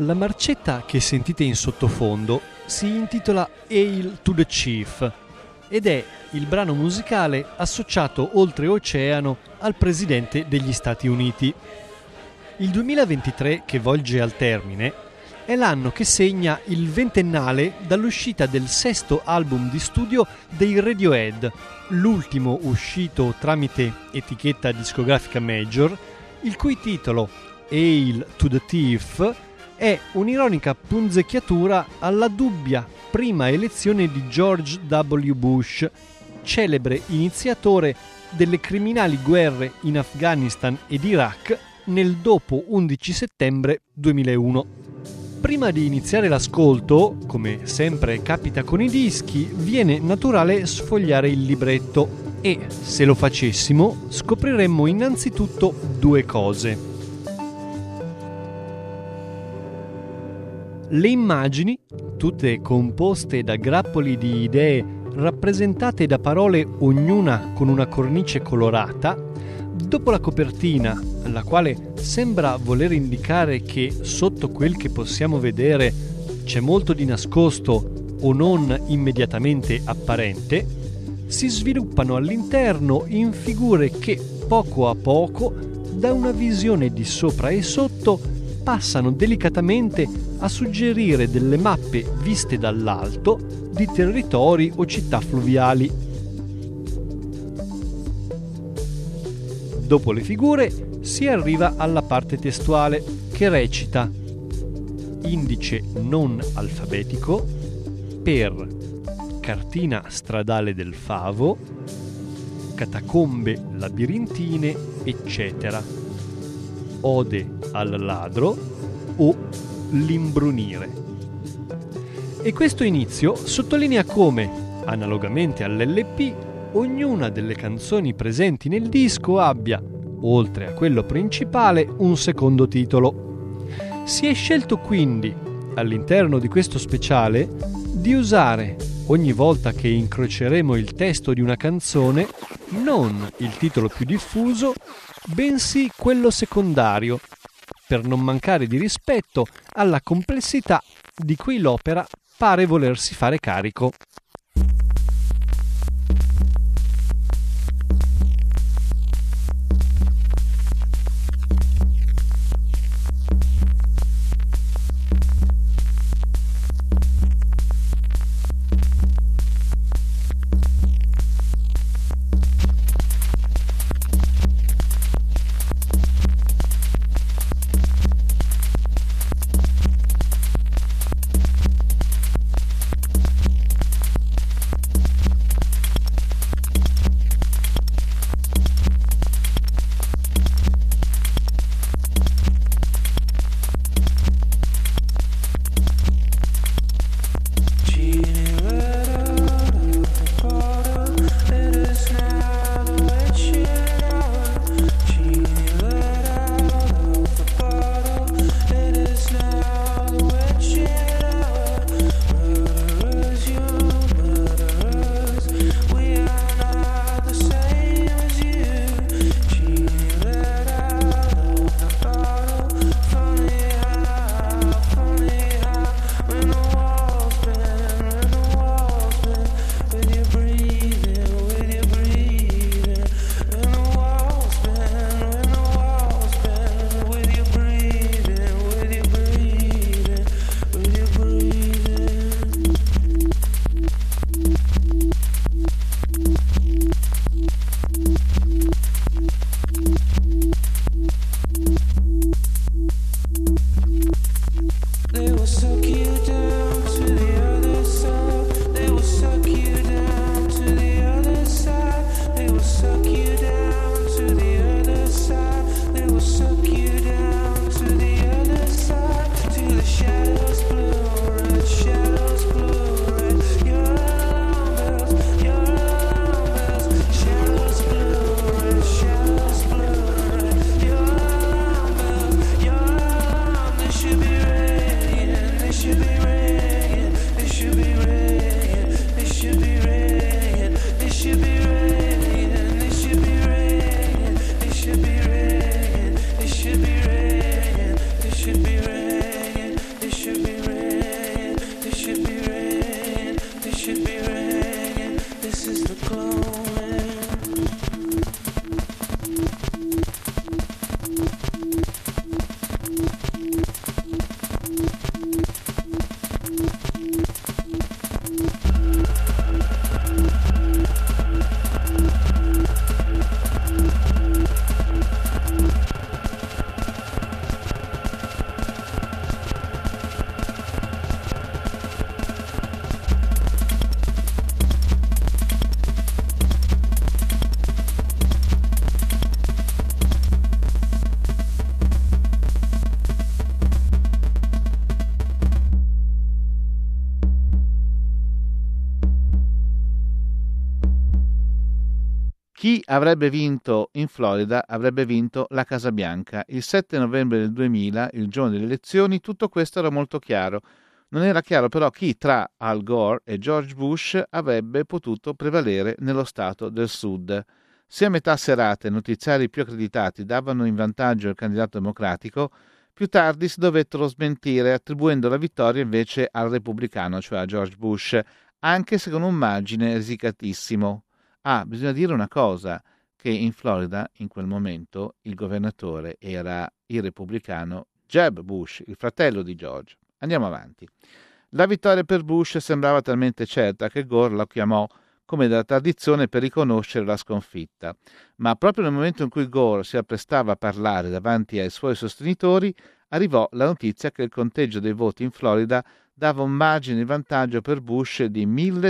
La marcetta che sentite in sottofondo si intitola Hail to the Chief ed è il brano musicale associato oltreoceano al presidente degli Stati Uniti. Il 2023, che volge al termine, è l'anno che segna il ventennale dall'uscita del sesto album di studio dei Radiohead, l'ultimo uscito tramite etichetta discografica Major, il cui titolo Hail to the Thief è un'ironica punzecchiatura alla dubbia prima elezione di George W. Bush, celebre iniziatore delle criminali guerre in Afghanistan ed Iraq nel dopo 11 settembre 2001. Prima di iniziare l'ascolto, come sempre capita con i dischi, viene naturale sfogliare il libretto e, se lo facessimo, scopriremmo innanzitutto due cose. Le immagini, tutte composte da grappoli di idee rappresentate da parole ognuna con una cornice colorata, dopo la copertina, la quale sembra voler indicare che sotto quel che possiamo vedere c'è molto di nascosto o non immediatamente apparente, si sviluppano all'interno in figure che poco a poco, da una visione di sopra e sotto, passano delicatamente a suggerire delle mappe viste dall'alto di territori o città fluviali. Dopo le figure si arriva alla parte testuale che recita: indice non alfabetico per cartina stradale del Favo, catacombe labirintine, eccetera. Ode al ladro o l'imbrunire. E questo inizio sottolinea come, analogamente all'LP, ognuna delle canzoni presenti nel disco abbia, oltre a quello principale, un secondo titolo. Si è scelto quindi, all'interno di questo speciale, di usare, ogni volta che incroceremo il testo di una canzone, non il titolo più diffuso, bensì quello secondario, per non mancare di rispetto alla complessità di cui l'opera pare volersi fare carico. Chi avrebbe vinto in Florida avrebbe vinto la Casa Bianca. Il 7 novembre del 2000, il giorno delle elezioni, tutto questo era molto chiaro. Non era chiaro però chi tra Al Gore e George Bush avrebbe potuto prevalere nello stato del Sud. Se a metà serata i notiziari più accreditati davano in vantaggio il candidato democratico, più tardi si dovettero smentire, attribuendo la vittoria invece al repubblicano, cioè a George Bush, anche se con un margine risicatissimo. Bisogna dire una cosa, che in Florida in quel momento il governatore era il repubblicano Jeb Bush, il fratello di George. Andiamo avanti. La vittoria per Bush sembrava talmente certa che Gore la chiamò, come da tradizione, per riconoscere la sconfitta. Ma proprio nel momento in cui Gore si apprestava a parlare davanti ai suoi sostenitori, arrivò la notizia che il conteggio dei voti in Florida dava un margine di vantaggio per Bush di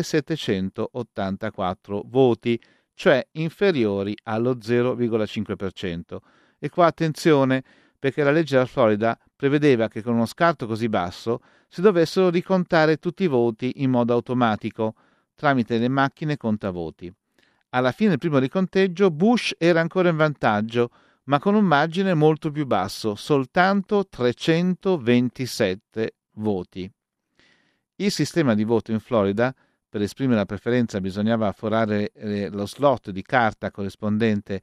1784 voti, cioè inferiori allo 0,5%. E qua attenzione, perché la legge della Florida prevedeva che con uno scarto così basso si dovessero ricontare tutti i voti in modo automatico, tramite le macchine contavoti. Alla fine del primo riconteggio Bush era ancora in vantaggio, ma con un margine molto più basso, soltanto 327 voti. Il sistema di voto in Florida, per esprimere la preferenza bisognava forare lo slot di carta corrispondente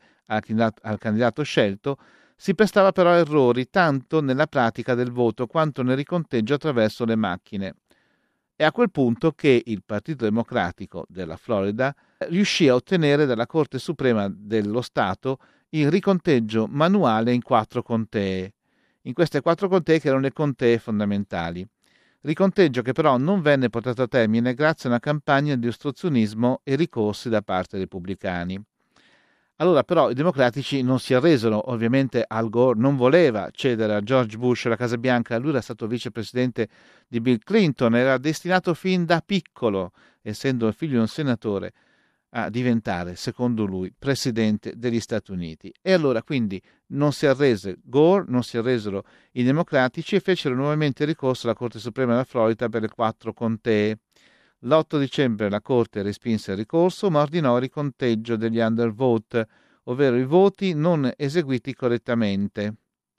al candidato scelto, si prestava però a errori tanto nella pratica del voto quanto nel riconteggio attraverso le macchine. È a quel punto che il Partito Democratico della Florida riuscì a ottenere dalla Corte Suprema dello Stato il riconteggio manuale in 4 contee. In queste 4 contee che erano le contee fondamentali. Riconteggio che però non venne portato a termine grazie a una campagna di ostruzionismo e ricorsi da parte dei repubblicani. Allora però i democratici non si arresero, ovviamente Al Gore non voleva cedere a George Bush la Casa Bianca, lui era stato vicepresidente di Bill Clinton, era destinato fin da piccolo, essendo il figlio di un senatore, a diventare, secondo lui, presidente degli Stati Uniti. E allora quindi non si arrese Gore, non si arresero i democratici e fecero nuovamente ricorso alla Corte Suprema della Florida per le 4 contee. L'8 dicembre la Corte respinse il ricorso, ma ordinò il riconteggio degli undervote, ovvero i voti non eseguiti correttamente.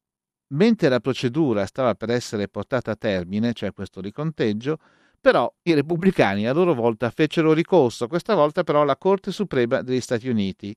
Mentre la procedura stava per essere portata a termine, cioè questo riconteggio, però i repubblicani a loro volta fecero ricorso, questa volta però alla Corte Suprema degli Stati Uniti.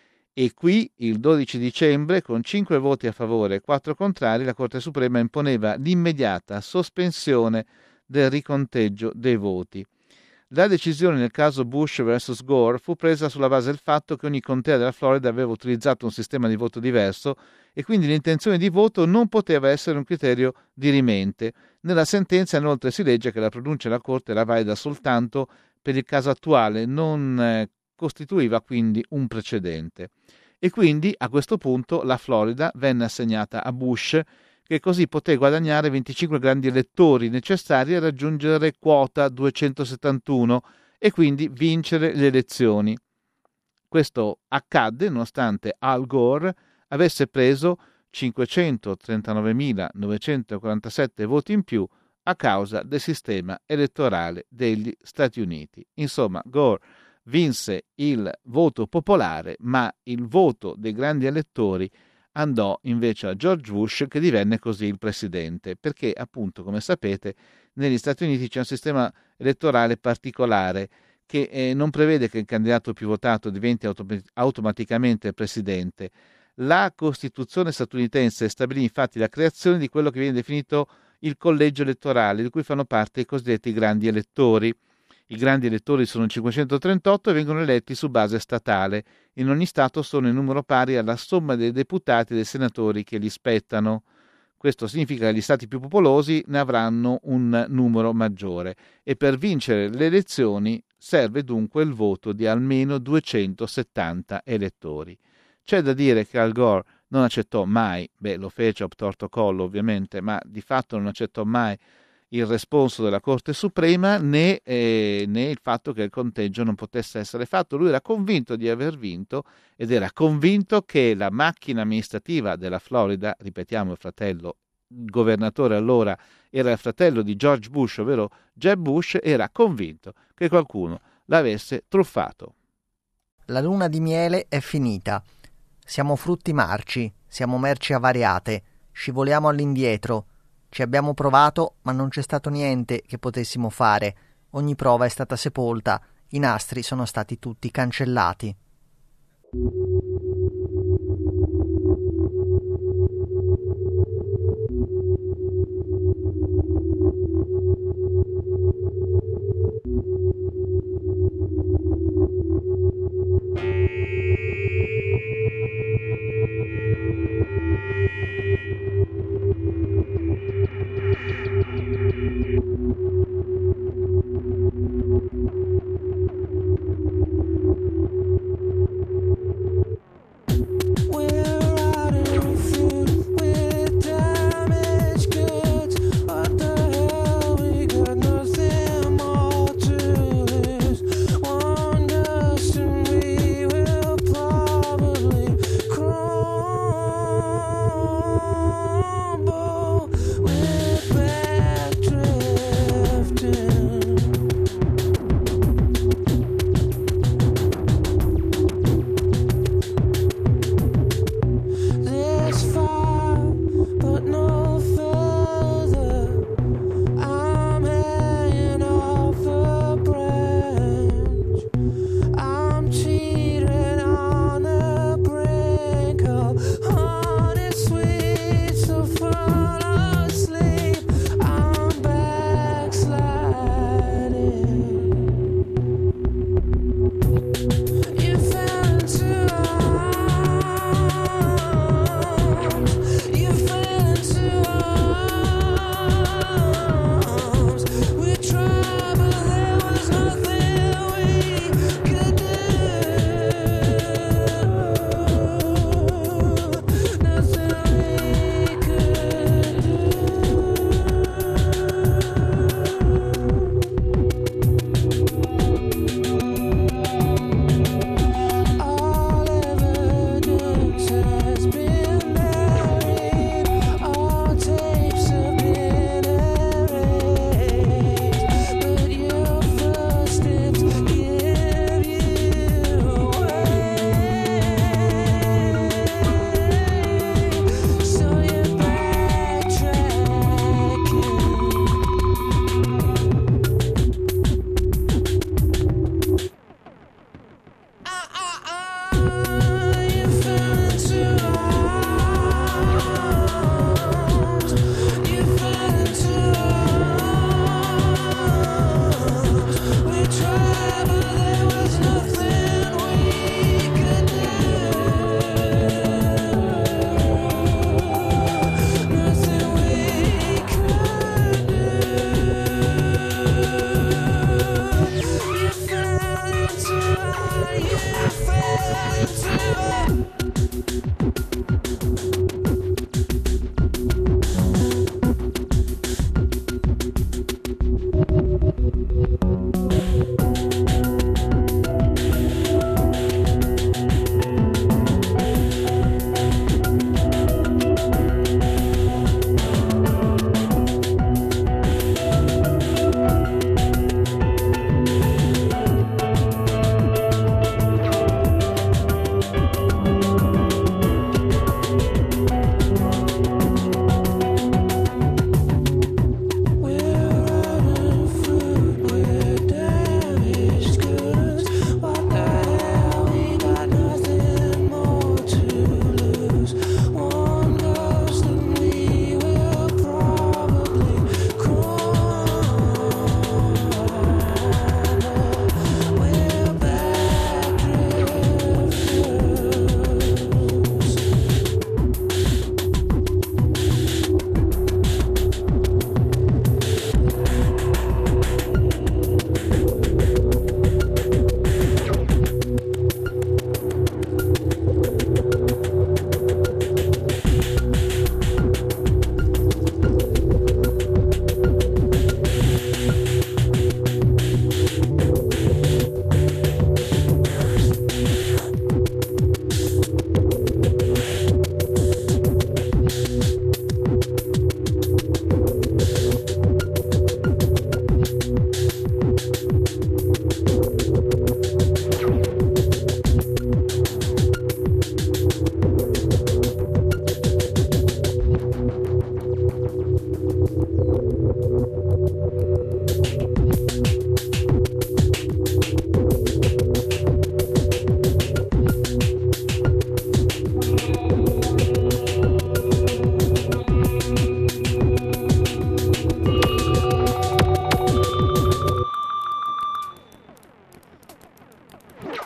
E qui, il 12 dicembre, con 5 voti a favore e 4 contrari, la Corte Suprema imponeva l'immediata sospensione del riconteggio dei voti. La decisione nel caso Bush vs. Gore fu presa sulla base del fatto che ogni contea della Florida aveva utilizzato un sistema di voto diverso e quindi l'intenzione di voto non poteva essere un criterio dirimente. Nella sentenza inoltre si legge che la pronuncia della Corte era valida soltanto per il caso attuale, non costituiva quindi un precedente. E quindi a questo punto la Florida venne assegnata a Bush, che così poté guadagnare 25 grandi elettori necessari a raggiungere quota 271 e quindi vincere le elezioni. Questo accadde nonostante Al Gore avesse preso 539.947 voti in più a causa del sistema elettorale degli Stati Uniti. Insomma, Gore vinse il voto popolare, ma il voto dei grandi elettori andò invece a George Bush, che divenne così il presidente, perché appunto, come sapete, negli Stati Uniti c'è un sistema elettorale particolare che non prevede che il candidato più votato diventi automaticamente presidente. La Costituzione statunitense stabilì infatti la creazione di quello che viene definito il collegio elettorale, di cui fanno parte i cosiddetti grandi elettori. I grandi elettori sono 538 e vengono eletti su base statale. In ogni Stato sono in numero pari alla somma dei deputati e dei senatori che gli spettano. Questo significa che gli Stati più popolosi ne avranno un numero maggiore e per vincere le elezioni serve dunque il voto di almeno 270 elettori. C'è da dire che Al Gore non accettò mai, lo fece a obtorto collo ovviamente, ma di fatto non accettò mai il responso della Corte Suprema né il fatto che il conteggio non potesse essere fatto. Lui era convinto di aver vinto ed era convinto che la macchina amministrativa della Florida, ripetiamo il governatore allora era il fratello di George Bush, ovvero Jeb Bush, era convinto che qualcuno l'avesse truffato. La luna di miele è finita. Siamo frutti marci, siamo merci avariate, scivoliamo all'indietro. Ci abbiamo provato, ma non c'è stato niente che potessimo fare. Ogni prova è stata sepolta, i nastri sono stati tutti cancellati.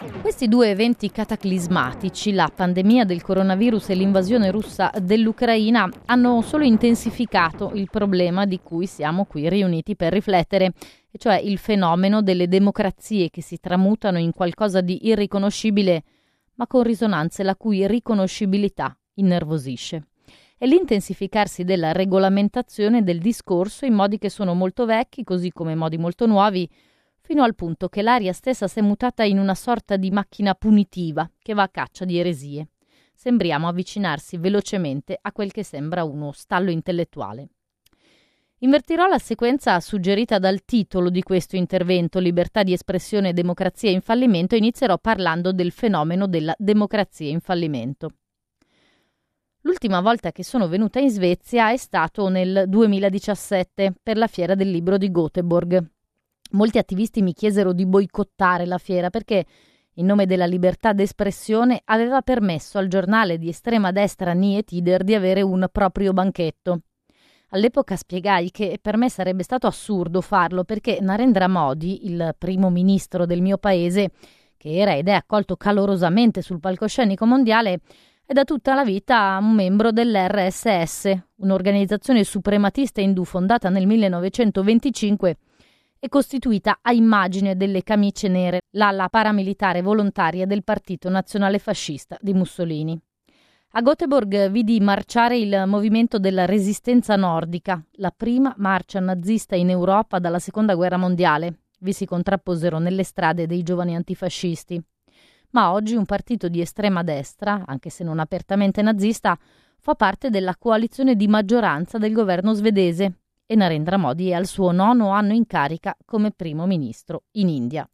Questi due eventi cataclismatici, la pandemia del coronavirus e l'invasione russa dell'Ucraina, hanno solo intensificato il problema di cui siamo qui riuniti per riflettere, e cioè il fenomeno delle democrazie che si tramutano in qualcosa di irriconoscibile, ma con risonanze la cui riconoscibilità innervosisce. È l'intensificarsi della regolamentazione del discorso in modi che sono molto vecchi, così come modi molto nuovi, fino al punto che l'aria stessa si è mutata in una sorta di macchina punitiva che va a caccia di eresie. Sembriamo avvicinarsi velocemente a quel che sembra uno stallo intellettuale. Invertirò la sequenza suggerita dal titolo di questo intervento, Libertà di espressione e democrazia in fallimento, e inizierò parlando del fenomeno della democrazia in fallimento. L'ultima volta che sono venuta in Svezia è stato nel 2017 per la fiera del libro di Göteborg. Molti attivisti mi chiesero di boicottare la fiera perché, in nome della libertà d'espressione, aveva permesso al giornale di estrema destra Nie Tider di avere un proprio banchetto. All'epoca spiegai che per me sarebbe stato assurdo farlo perché Narendra Modi, il primo ministro del mio paese, che era ed è accolto calorosamente sul palcoscenico mondiale, è da tutta la vita un membro dell'RSS, un'organizzazione suprematista indù fondata nel 1925 e costituita a immagine delle camicie nere, l'ala paramilitare volontaria del Partito Nazionale Fascista di Mussolini. A Göteborg vidi marciare il movimento della resistenza nordica, la prima marcia nazista in Europa dalla Seconda Guerra Mondiale. Vi si contrapposero nelle strade dei giovani antifascisti. Ma oggi un partito di estrema destra, anche se non apertamente nazista, fa parte della coalizione di maggioranza del governo svedese e Narendra Modi è al suo 9° anno in carica come primo ministro in India.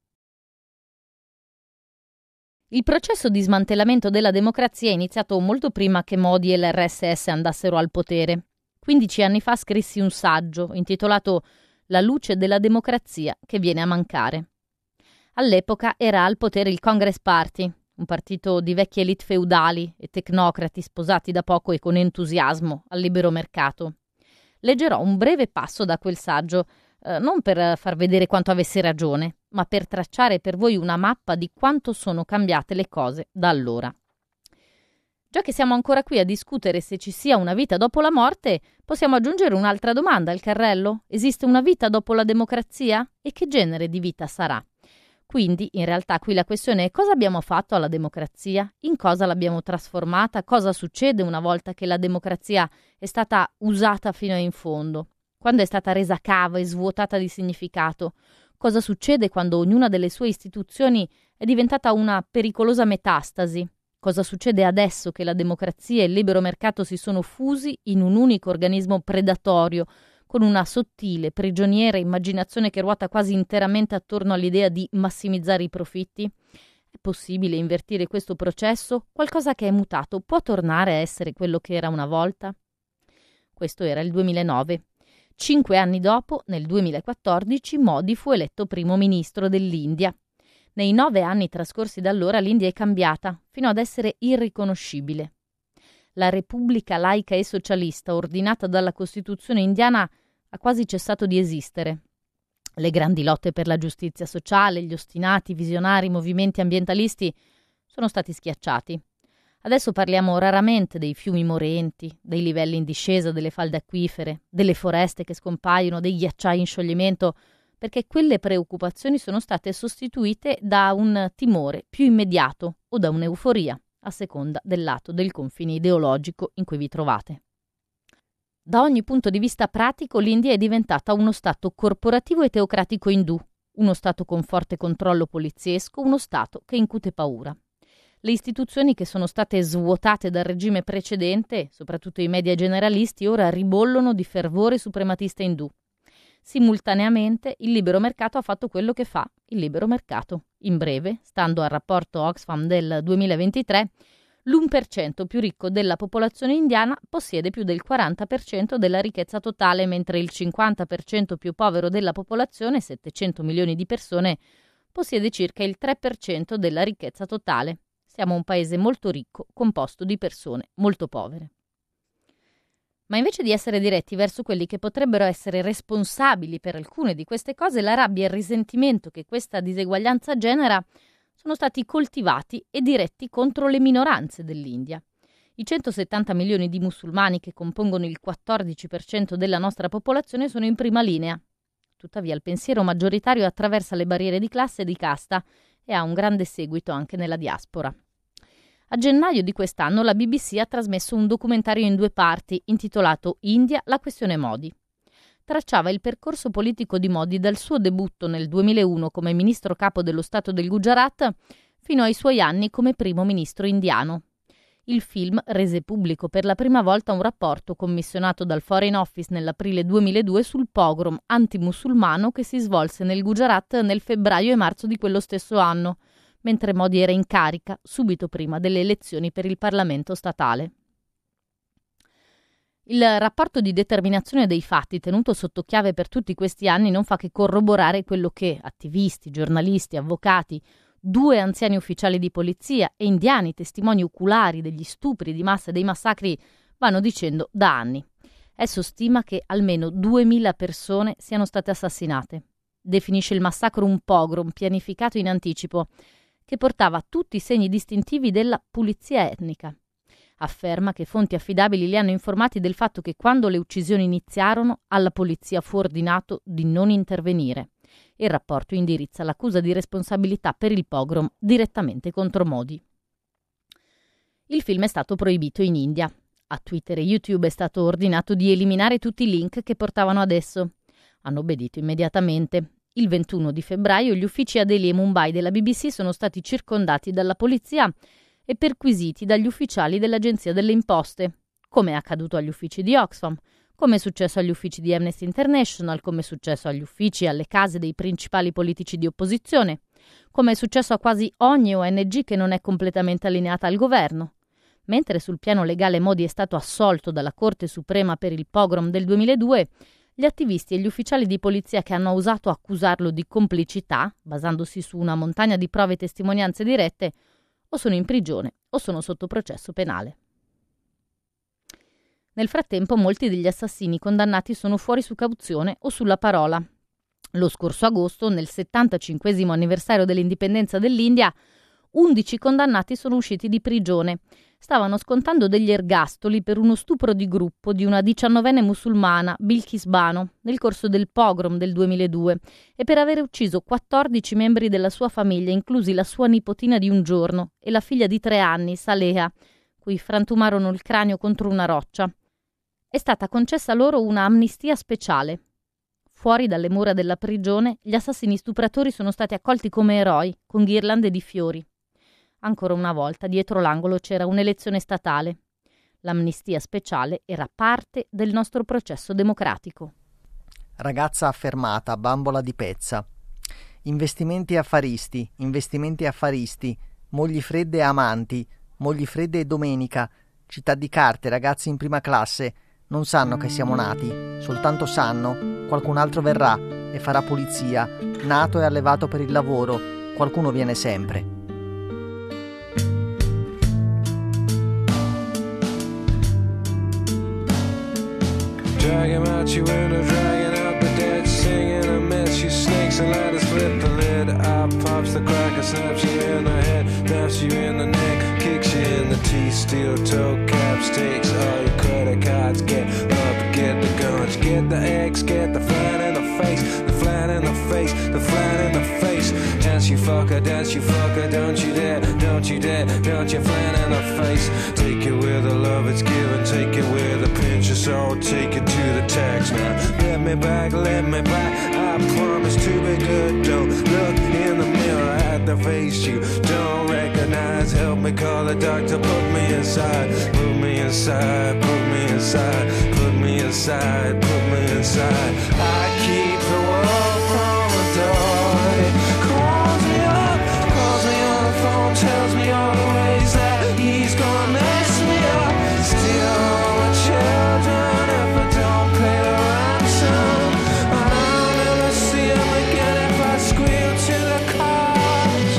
Il processo di smantellamento della democrazia è iniziato molto prima che Modi e l'RSS andassero al potere. 15 anni fa scrissi un saggio intitolato La luce della democrazia che viene a mancare. All'epoca era al potere il Congress Party, un partito di vecchie elite feudali e tecnocrati sposati da poco e con entusiasmo al libero mercato. Leggerò un breve passo da quel saggio, non per far vedere quanto avesse ragione, ma per tracciare per voi una mappa di quanto sono cambiate le cose da allora. Già che siamo ancora qui a discutere se ci sia una vita dopo la morte, possiamo aggiungere un'altra domanda al carrello? Esiste una vita dopo la democrazia? E che genere di vita sarà? Quindi, in realtà, qui la questione è: cosa abbiamo fatto alla democrazia? In cosa l'abbiamo trasformata? Cosa succede una volta che la democrazia è stata usata fino in fondo? Quando è stata resa cava e svuotata di significato? Cosa succede quando ognuna delle sue istituzioni è diventata una pericolosa metastasi? Cosa succede adesso che la democrazia e il libero mercato si sono fusi in un unico organismo predatorio, con una sottile, prigioniera immaginazione che ruota quasi interamente attorno all'idea di massimizzare i profitti? È possibile invertire questo processo? Qualcosa che è mutato può tornare a essere quello che era una volta? Questo era il 2009. 5 anni dopo, nel 2014, Modi fu eletto primo ministro dell'India. Nei 9 anni trascorsi da allora l'India è cambiata, fino ad essere irriconoscibile. La repubblica laica e socialista ordinata dalla Costituzione indiana ha quasi cessato di esistere. Le grandi lotte per la giustizia sociale, gli ostinati, visionari movimenti ambientalisti sono stati schiacciati. Adesso parliamo raramente dei fiumi morenti, dei livelli in discesa delle falde acquifere, delle foreste che scompaiono, dei ghiacciai in scioglimento, perché quelle preoccupazioni sono state sostituite da un timore più immediato o da un'euforia, a seconda del lato del confine ideologico in cui vi trovate. Da ogni punto di vista pratico, l'India è diventata uno stato corporativo e teocratico indù, uno stato con forte controllo poliziesco, uno stato che incute paura. Le istituzioni che sono state svuotate dal regime precedente, soprattutto i media generalisti, ora ribollono di fervore suprematista indù. Simultaneamente, il libero mercato ha fatto quello che fa il libero mercato. In breve, stando al rapporto Oxfam del 2023, l'1% più ricco della popolazione indiana possiede più del 40% della ricchezza totale, mentre il 50% più povero della popolazione, 700 milioni di persone, possiede circa il 3% della ricchezza totale. Siamo un paese molto ricco, composto di persone molto povere. Ma invece di essere diretti verso quelli che potrebbero essere responsabili per alcune di queste cose, la rabbia e il risentimento che questa diseguaglianza genera sono sono stati coltivati e diretti contro le minoranze dell'India. I 170 milioni di musulmani che compongono il 14% della nostra popolazione sono in prima linea. Tuttavia il pensiero maggioritario attraversa le barriere di classe e di casta e ha un grande seguito anche nella diaspora. A gennaio di quest'anno la BBC ha trasmesso un documentario in 2 parti intitolato India, la questione Modi. Tracciava il percorso politico di Modi dal suo debutto nel 2001 come ministro capo dello Stato del Gujarat fino ai suoi anni come primo ministro indiano. Il film rese pubblico per la prima volta un rapporto commissionato dal Foreign Office nell'aprile 2002 sul pogrom antimusulmano che si svolse nel Gujarat nel febbraio e marzo di quello stesso anno, mentre Modi era in carica subito prima delle elezioni per il Parlamento statale. Il rapporto di determinazione dei fatti tenuto sotto chiave per tutti questi anni non fa che corroborare quello che attivisti, giornalisti, avvocati, 2 anziani ufficiali di polizia e indiani testimoni oculari degli stupri di massa e dei massacri vanno dicendo da anni. Esso stima che almeno 2000 persone siano state assassinate. Definisce il massacro un pogrom pianificato in anticipo che portava tutti i segni distintivi della pulizia etnica. Afferma che fonti affidabili li hanno informati del fatto che quando le uccisioni iniziarono alla polizia fu ordinato di non intervenire. Il rapporto indirizza l'accusa di responsabilità per il pogrom direttamente contro Modi. Il film è stato proibito in India. A Twitter e YouTube è stato ordinato di eliminare tutti i link che portavano ad esso. Hanno obbedito immediatamente. Il 21 di febbraio gli uffici a Delhi e Mumbai della BBC sono stati circondati dalla polizia e perquisiti dagli ufficiali dell'Agenzia delle Imposte, come è accaduto agli uffici di Oxfam, come è successo agli uffici di Amnesty International, come è successo agli uffici e alle case dei principali politici di opposizione, come è successo a quasi ogni ONG che non è completamente allineata al governo. Mentre sul piano legale Modi è stato assolto dalla Corte Suprema per il pogrom del 2002, gli attivisti e gli ufficiali di polizia che hanno osato accusarlo di complicità, basandosi su una montagna di prove e testimonianze dirette, o sono in prigione o sono sotto processo penale. Nel frattempo molti degli assassini condannati sono fuori su cauzione o sulla parola. Lo scorso agosto, nel 75° anniversario dell'indipendenza dell'India, 11 condannati sono usciti di prigione. Stavano scontando degli ergastoli per uno stupro di gruppo di una 19enne musulmana, Bilkis Bano, nel corso del pogrom del 2002 e per aver ucciso 14 membri della sua famiglia, inclusi la sua nipotina di 1 giorno e la figlia di 3 anni, Saleha, cui frantumarono il cranio contro una roccia. È stata concessa loro una amnistia speciale. Fuori dalle mura della prigione, gli assassini stupratori sono stati accolti come eroi, con ghirlande di fiori. Ancora una volta, dietro l'angolo c'era un'elezione statale. L'amnistia speciale era parte del nostro processo democratico. Ragazza affermata, bambola di pezza. Investimenti affaristi, mogli fredde e amanti, mogli fredde e domenica, città di carte, ragazzi in prima classe, non sanno che siamo nati, soltanto sanno, qualcun altro verrà e farà pulizia, nato e allevato per il lavoro, qualcuno viene sempre. Drag him out your window, dragging out the dead, singing a mess. You snakes and ladders, flip the lid. Out pops the cracker, snaps you in the head, snaps you in the neck, kicks you in the teeth. Steel toe caps, takes all your credit cards. Get up, get the guns, get the eggs, get the flat in the face, the flat in the face, the flat in the face. Dance you fucker, don't you dare, don't you dare, don't you flat in the face. Take it where the love is given, take it where the pinch is all, take it to the tax now. Let me back, I promise to be good. Don't look in the mirror at the face you don't recognize. Help me call the doctor, put me inside, put me inside, put me inside, put me inside, put me inside. I keep the world from the door. It calls me on the phone, tells me all the ways that he's gonna mess me up. Steal all the children if I don't pay the ransom. I'll never see him again if I squeal to the cops.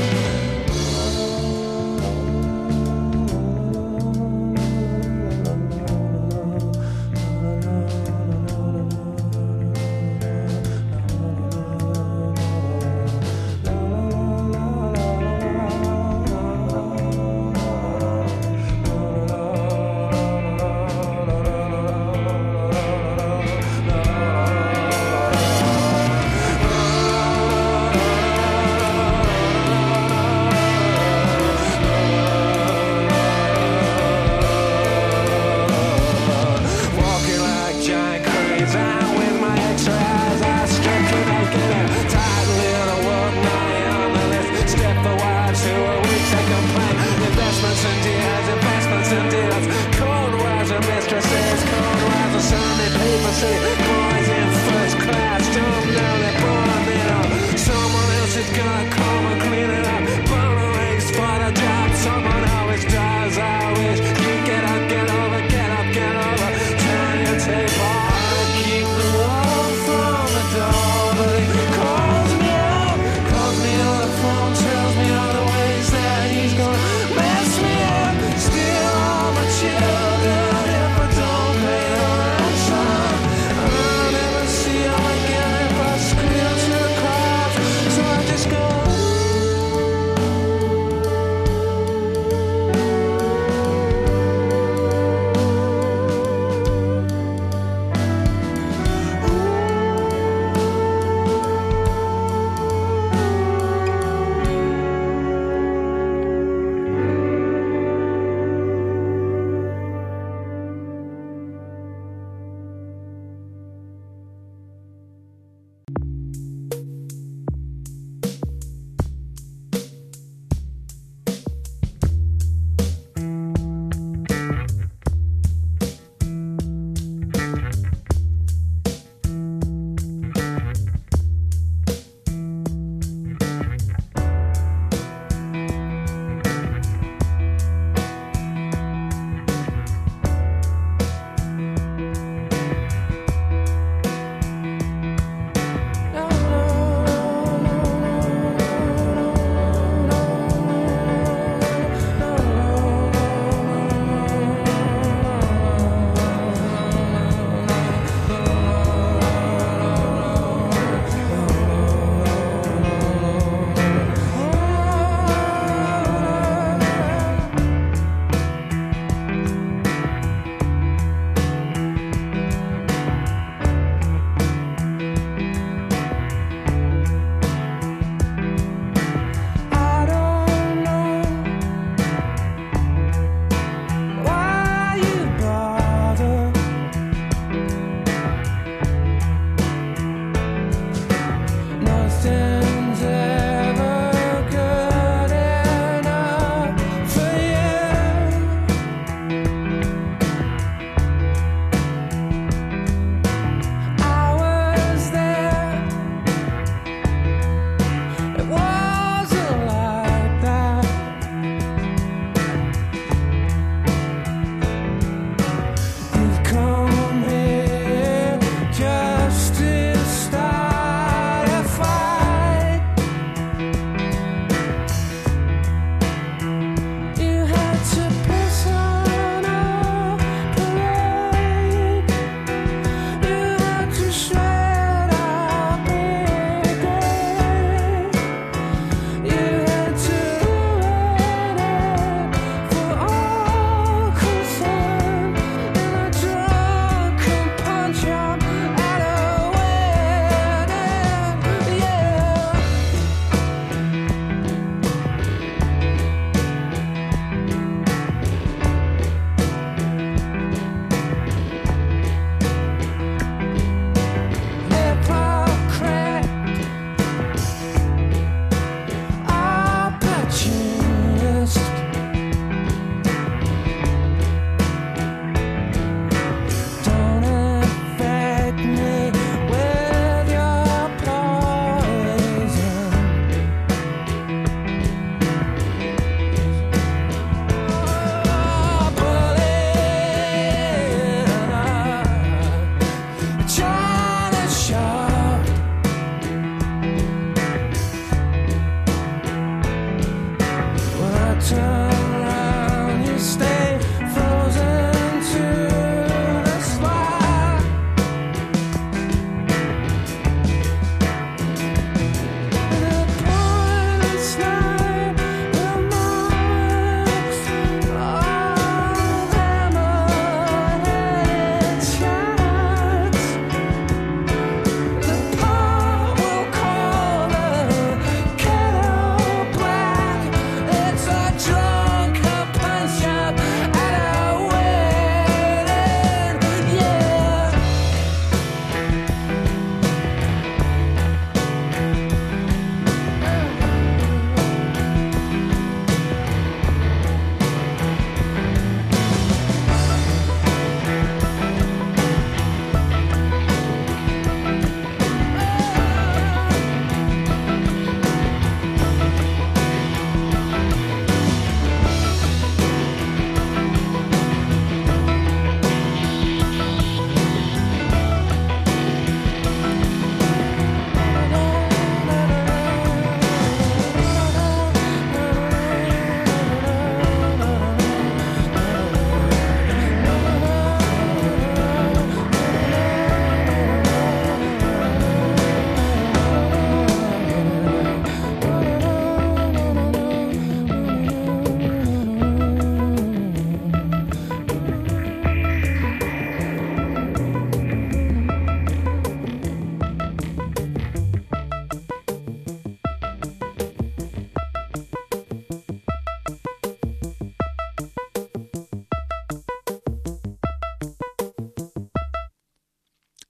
for wives who are weak, they complain. Investments in deals, investments in deals. Cold wives and mistresses, cold wives and Sunday papacy. Boys in first class don't know they're born middle. Someone else is gonna come and clean it up. Bono eggs for the job, someone always does. I wish you get up, get over, get up, get over. Turn your tape on, keep the wall from the door. But he calls me out, calls me on the phone, tells me all the ways that he's gonna mess me up. Steal all my children if I don't pay the ransom. I'll never see him again if I squeal to the crowd. So I just go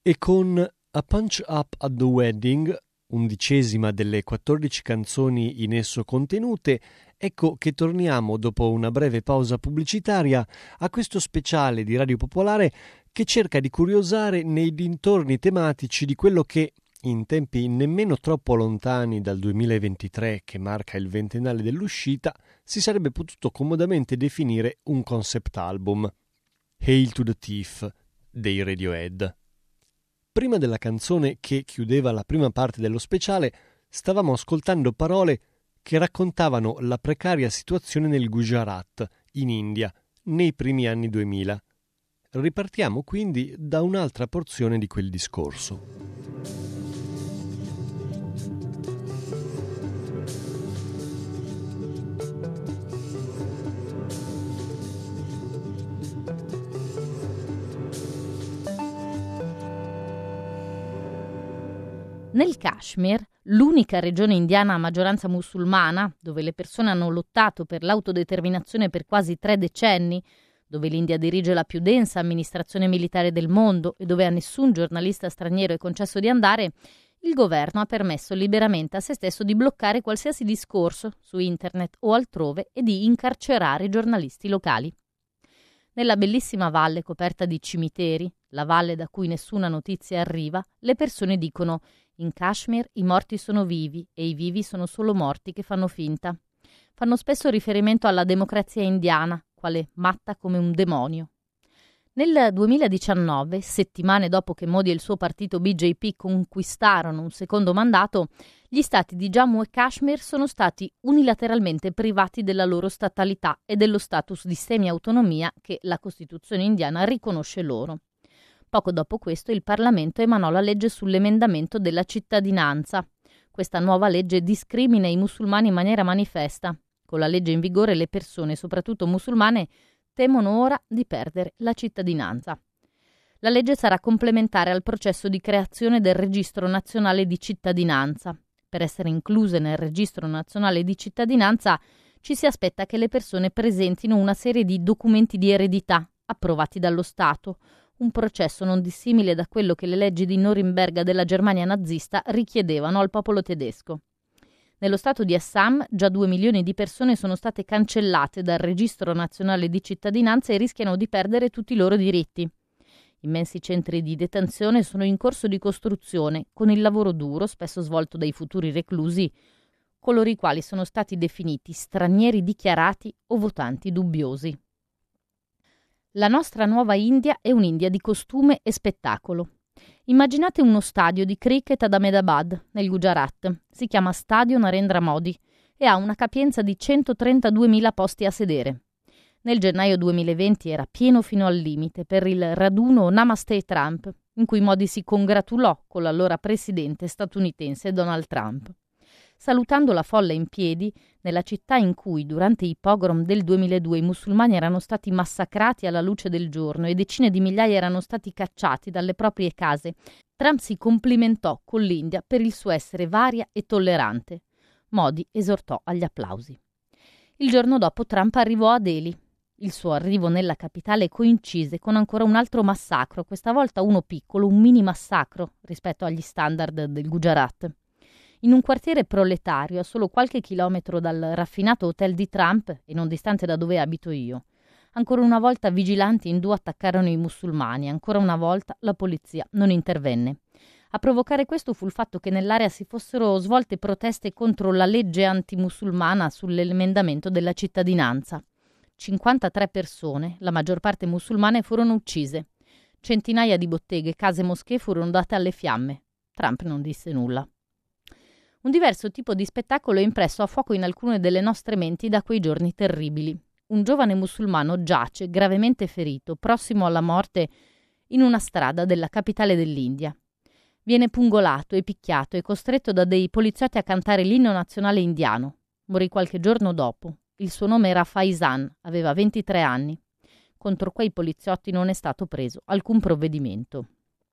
E con A Punch Up at the Wedding, 11ª delle 14 canzoni in esso contenute, ecco che torniamo dopo una breve pausa pubblicitaria a questo speciale di Radio Popolare che cerca di curiosare nei dintorni tematici di quello che, in tempi nemmeno troppo lontani dal 2023, che marca il ventennale dell'uscita, si sarebbe potuto comodamente definire un concept album. Hail to the Thief dei Radiohead. Prima della canzone che chiudeva la prima parte dello speciale, stavamo ascoltando parole che raccontavano la precaria situazione nel Gujarat, in India, nei primi anni 2000. Ripartiamo quindi da un'altra porzione di quel discorso. Nel Kashmir, l'unica regione indiana a maggioranza musulmana, dove le persone hanno lottato per l'autodeterminazione per quasi 3 decenni, dove l'India dirige la più densa amministrazione militare del mondo e dove a nessun giornalista straniero è concesso di andare, il governo ha permesso liberamente a se stesso di bloccare qualsiasi discorso su internet o altrove e di incarcerare giornalisti locali. Nella bellissima valle coperta di cimiteri, la valle da cui nessuna notizia arriva, le persone dicono: in Kashmir i morti sono vivi e i vivi sono solo morti che fanno finta. Fanno spesso riferimento alla democrazia indiana, quale matta come un demonio. Nel 2019, settimane dopo che Modi e il suo partito BJP conquistarono un secondo mandato, gli stati di Jammu e Kashmir sono stati unilateralmente privati della loro statalità e dello status di semi-autonomia che la Costituzione indiana riconosce loro. Poco dopo questo il Parlamento emanò la legge sull'emendamento della cittadinanza. Questa nuova legge discrimina i musulmani in maniera manifesta. Con la legge in vigore le persone, soprattutto musulmane, temono ora di perdere la cittadinanza. La legge sarà complementare al processo di creazione del Registro Nazionale di Cittadinanza. Per essere incluse nel Registro Nazionale di Cittadinanza ci si aspetta che le persone presentino una serie di documenti di eredità approvati dallo Stato, un processo non dissimile da quello che le leggi di Norimberga della Germania nazista richiedevano al popolo tedesco. Nello stato di Assam già 2 milioni di persone sono state cancellate dal Registro Nazionale di Cittadinanza e rischiano di perdere tutti i loro diritti. Immensi centri di detenzione sono in corso di costruzione, con il lavoro duro, spesso svolto dai futuri reclusi, coloro i quali sono stati definiti stranieri dichiarati o votanti dubbiosi. La nostra nuova India è un'India di costume e spettacolo. Immaginate uno stadio di cricket ad Ahmedabad, nel Gujarat. Si chiama Stadio Narendra Modi e ha una capienza di 132.000 posti a sedere. Nel gennaio 2020 era pieno fino al limite per il raduno Namaste Trump, in cui Modi si congratulò con l'allora presidente statunitense Donald Trump. Salutando la folla in piedi, nella città in cui durante i pogrom del 2002 i musulmani erano stati massacrati alla luce del giorno e decine di migliaia erano stati cacciati dalle proprie case, Trump si complimentò con l'India per il suo essere varia e tollerante. Modi esortò agli applausi. Il giorno dopo Trump arrivò a Delhi. Il suo arrivo nella capitale coincise con ancora un altro massacro, questa volta uno piccolo, un mini massacro rispetto agli standard del Gujarat. In un quartiere proletario, a solo qualche chilometro dal raffinato hotel di Trump e non distante da dove abito io. Ancora una volta vigilanti indù attaccarono i musulmani, ancora una volta la polizia non intervenne. A provocare questo fu il fatto che nell'area si fossero svolte proteste contro la legge antimusulmana sull'emendamento della cittadinanza. 53 persone, la maggior parte musulmane, furono uccise. Centinaia di botteghe, case e moschee furono date alle fiamme. Trump non disse nulla. Un diverso tipo di spettacolo è impresso a fuoco in alcune delle nostre menti da quei giorni terribili. Un giovane musulmano giace, gravemente ferito, prossimo alla morte, in una strada della capitale dell'India. Viene pungolato e picchiato e costretto da dei poliziotti a cantare l'inno nazionale indiano. Morì qualche giorno dopo. Il suo nome era Faizan, aveva 23 anni. Contro quei poliziotti non è stato preso alcun provvedimento.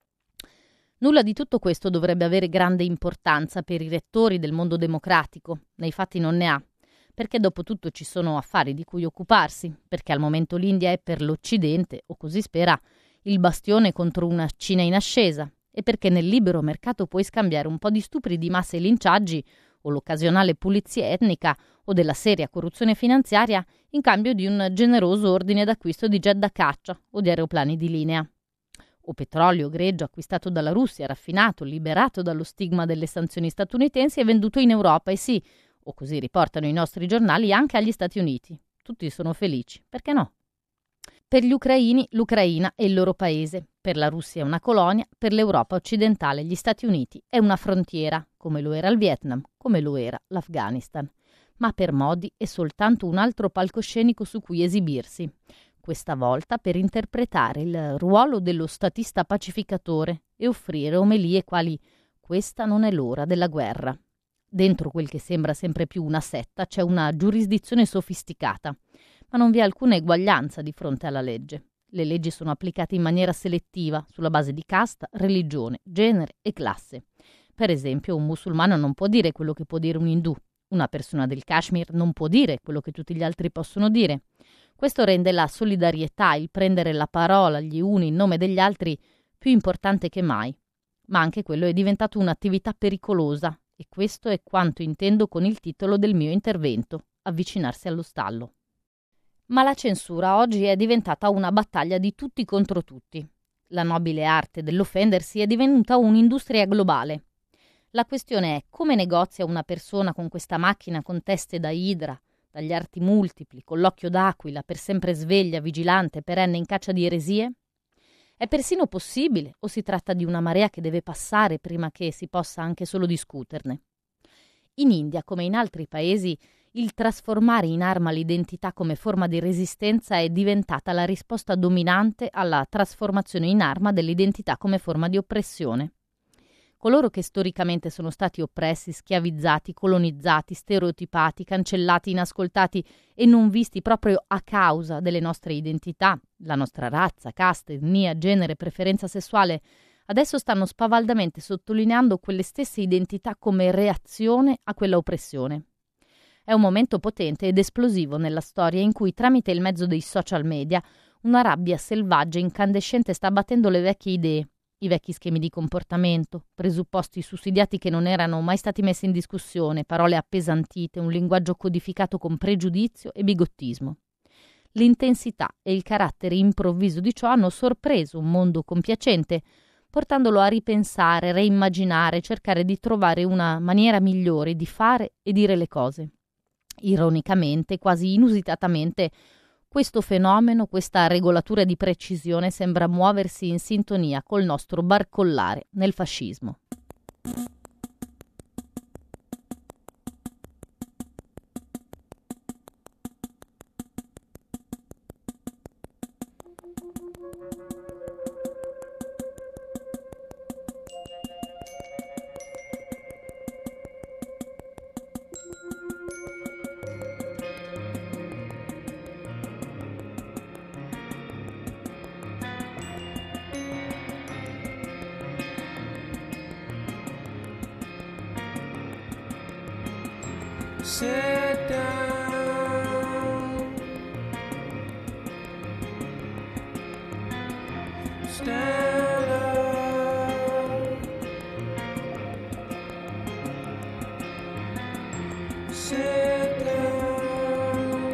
Nulla di tutto questo dovrebbe avere grande importanza per i rettori del mondo democratico, nei fatti non ne ha, perché dopo tutto ci sono affari di cui occuparsi, perché al momento l'India è per l'Occidente, o così spera, il bastione contro una Cina in ascesa, e perché nel libero mercato puoi scambiare un po' di stupri di massa e linciaggi o l'occasionale pulizia etnica o della seria corruzione finanziaria in cambio di un generoso ordine d'acquisto di jet da caccia o di aeroplani di linea. O petrolio greggio acquistato dalla Russia, raffinato, liberato dallo stigma delle sanzioni statunitensi e venduto in Europa e sì, o così riportano i nostri giornali, anche agli Stati Uniti. Tutti sono felici, perché no? Per gli ucraini, l'Ucraina è il loro paese, per la Russia è una colonia, per l'Europa occidentale gli Stati Uniti è una frontiera, come lo era il Vietnam, come lo era l'Afghanistan. Ma per Modi è soltanto un altro palcoscenico su cui esibirsi, questa volta per interpretare il ruolo dello statista pacificatore e offrire omelie quali «Questa non è l'ora della guerra». Dentro quel che sembra sempre più una setta c'è una giurisdizione sofisticata, ma non vi è alcuna eguaglianza di fronte alla legge. Le leggi sono applicate in maniera selettiva, sulla base di casta, religione, genere e classe. Per esempio, un musulmano non può dire quello che può dire un indù. Una persona del Kashmir non può dire quello che tutti gli altri possono dire. Questo rende la solidarietà, il prendere la parola gli uni in nome degli altri, più importante che mai. Ma anche quello è diventato un'attività pericolosa, e questo è quanto intendo con il titolo del mio intervento, avvicinarsi allo stallo. Ma la censura oggi è diventata una battaglia di tutti contro tutti. La nobile arte dell'offendersi è divenuta un'industria globale. La questione è come negozia una persona con questa macchina con teste da idra, dagli arti multipli, con l'occhio d'aquila, per sempre sveglia, vigilante, perenne in caccia di eresie? È persino possibile o si tratta di una marea che deve passare prima che si possa anche solo discuterne? In India, come in altri paesi, il trasformare in arma l'identità come forma di resistenza è diventata la risposta dominante alla trasformazione in arma dell'identità come forma di oppressione. Coloro che storicamente sono stati oppressi, schiavizzati, colonizzati, stereotipati, cancellati, inascoltati e non visti proprio a causa delle nostre identità, la nostra razza, casta, etnia, genere, preferenza sessuale, adesso stanno spavaldamente sottolineando quelle stesse identità come reazione a quella oppressione. È un momento potente ed esplosivo nella storia in cui, tramite il mezzo dei social media, una rabbia selvaggia e incandescente sta battendo le vecchie idee, i vecchi schemi di comportamento, presupposti sussidiati che non erano mai stati messi in discussione, parole appesantite, un linguaggio codificato con pregiudizio e bigottismo. L'intensità e il carattere improvviso di ciò hanno sorpreso un mondo compiacente, portandolo a ripensare, reimmaginare, cercare di trovare una maniera migliore di fare e dire le cose. Ironicamente, quasi inusitatamente, questo fenomeno, questa regolatura di precisione sembra muoversi in sintonia col nostro barcollare nel fascismo. Sit down, stand up, sit down,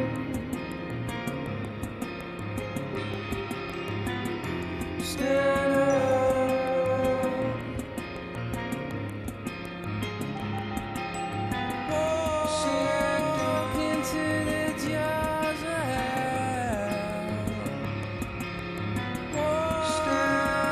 stand up. Stand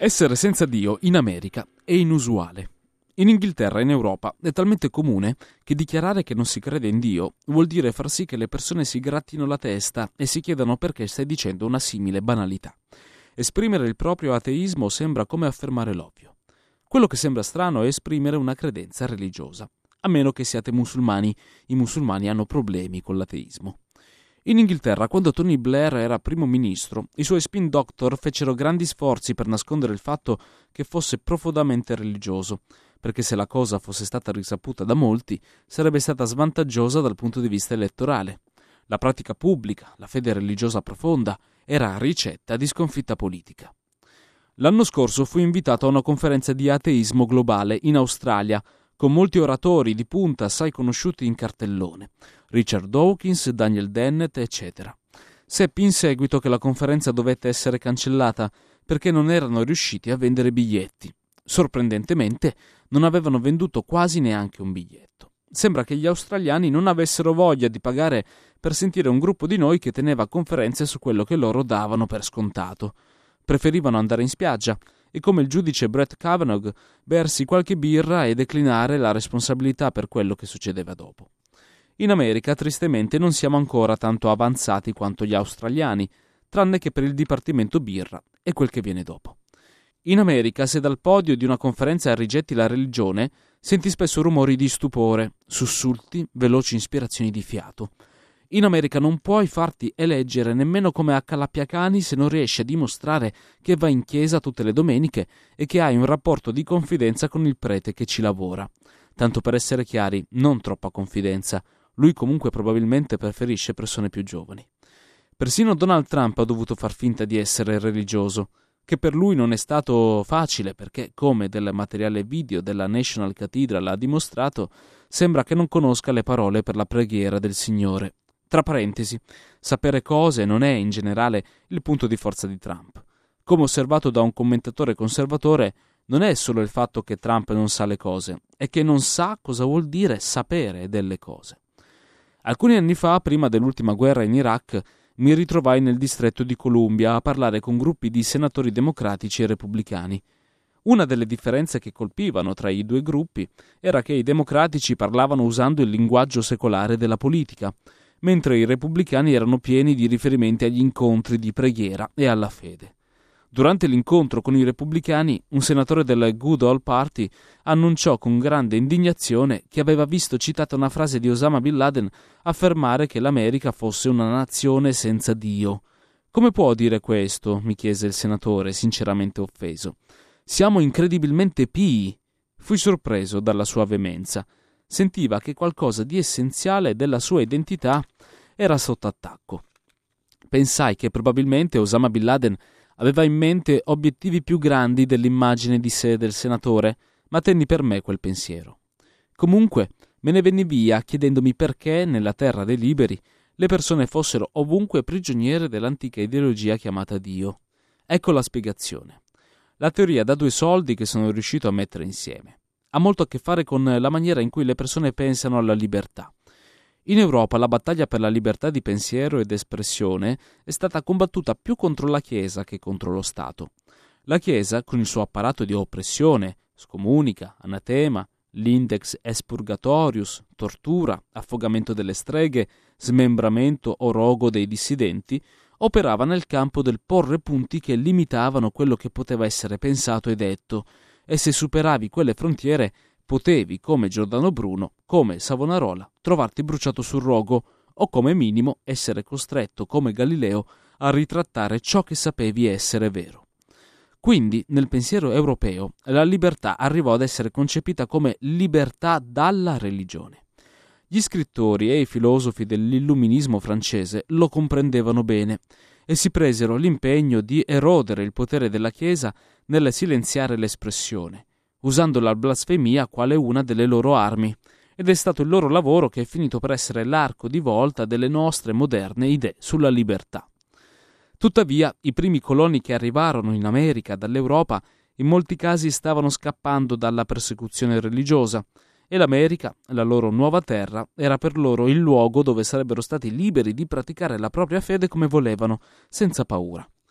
Essere senza Dio in America è inusuale. In Inghilterra e in Europa è talmente comune che dichiarare che non si crede in Dio vuol dire far sì che le persone si grattino la testa e si chiedano perché stai dicendo una simile banalità. Esprimere il proprio ateismo sembra come affermare l'ovvio. Quello che sembra strano è esprimere una credenza religiosa. A meno che siate musulmani, i musulmani hanno problemi con l'ateismo. In Inghilterra, quando Tony Blair era primo ministro, i suoi spin doctor fecero grandi sforzi per nascondere il fatto che fosse profondamente religioso, perché se la cosa fosse stata risaputa da molti, sarebbe stata svantaggiosa dal punto di vista elettorale. La pratica pubblica, la fede religiosa profonda, era ricetta di sconfitta politica. L'anno scorso fu invitato a una conferenza di ateismo globale in Australia, con molti oratori di punta assai conosciuti in cartellone, Richard Dawkins, Daniel Dennett, eccetera. Seppi in seguito che la conferenza dovette essere cancellata perché non erano riusciti a vendere biglietti. Sorprendentemente, non avevano venduto quasi neanche un biglietto. Sembra che gli australiani non avessero voglia di pagare per sentire un gruppo di noi che teneva conferenze su quello che loro davano per scontato. Preferivano andare in spiaggia e, come il giudice Brett Kavanaugh, bersi qualche birra e declinare la responsabilità per quello che succedeva dopo. In America, tristemente, non siamo ancora tanto avanzati quanto gli australiani, tranne che per il dipartimento birra e quel che viene dopo. In America, se dal podio di una conferenza rigetti la religione, senti spesso rumori di stupore, sussulti, veloci ispirazioni di fiato. In America non puoi farti eleggere nemmeno come accalappiacani se non riesci a dimostrare che vai in chiesa tutte le domeniche e che hai un rapporto di confidenza con il prete che ci lavora. Tanto per essere chiari, non troppa confidenza. Lui comunque probabilmente preferisce persone più giovani. Persino Donald Trump ha dovuto far finta di essere religioso, che per lui non è stato facile perché, come del materiale video della National Cathedral ha dimostrato, sembra che non conosca le parole per la preghiera del Signore. Tra parentesi, sapere cose non è in generale il punto di forza di Trump. Come osservato da un commentatore conservatore, non è solo il fatto che Trump non sa le cose, è che non sa cosa vuol dire sapere delle cose. Alcuni anni fa, prima dell'ultima guerra in Iraq, mi ritrovai nel distretto di Columbia a parlare con gruppi di senatori democratici e repubblicani. Una delle differenze che colpivano tra i due gruppi era che i democratici parlavano usando il linguaggio secolare della politica, mentre i repubblicani erano pieni di riferimenti agli incontri di preghiera e alla fede. Durante l'incontro con i repubblicani, un senatore del Good Old Party annunciò con grande indignazione che aveva visto citata una frase di Osama Bin Laden affermare che l'America fosse una nazione senza Dio. «Come può dire questo?» mi chiese il senatore, sinceramente offeso. «Siamo incredibilmente pii». Fui sorpreso dalla sua veemenza. Sentiva che qualcosa di essenziale della sua identità era sotto attacco. Pensai che probabilmente Osama Bin Laden aveva in mente obiettivi più grandi dell'immagine di sé del senatore, ma tenni per me quel pensiero. Comunque, me ne venni via chiedendomi perché, nella terra dei liberi, le persone fossero ovunque prigioniere dell'antica ideologia chiamata Dio. Ecco la spiegazione. La teoria dà due soldi che sono riuscito a mettere insieme. Ha molto a che fare con la maniera in cui le persone pensano alla libertà. In Europa la battaglia per la libertà di pensiero ed espressione è stata combattuta più contro la Chiesa che contro lo Stato. La Chiesa, con il suo apparato di oppressione, scomunica, anatema, l'index expurgatorius, tortura, affogamento delle streghe, smembramento o rogo dei dissidenti, operava nel campo del porre punti che limitavano quello che poteva essere pensato e detto, e se superavi quelle frontiere potevi, come Giordano Bruno, come Savonarola, trovarti bruciato sul rogo o come minimo essere costretto, come Galileo, a ritrattare ciò che sapevi essere vero. Quindi, nel pensiero europeo, la libertà arrivò ad essere concepita come libertà dalla religione. Gli scrittori e i filosofi dell'illuminismo francese lo comprendevano bene e si presero l'impegno di erodere il potere della Chiesa nel silenziare l'espressione, usando la blasfemia quale una delle loro armi, ed è stato il loro lavoro che è finito per essere l'arco di volta delle nostre moderne idee sulla libertà. Tuttavia, i primi coloni che arrivarono in America dall'Europa in molti casi stavano scappando dalla persecuzione religiosa, e l'America, la loro nuova terra, era per loro il luogo dove sarebbero stati liberi di praticare la propria fede come volevano, senza paura.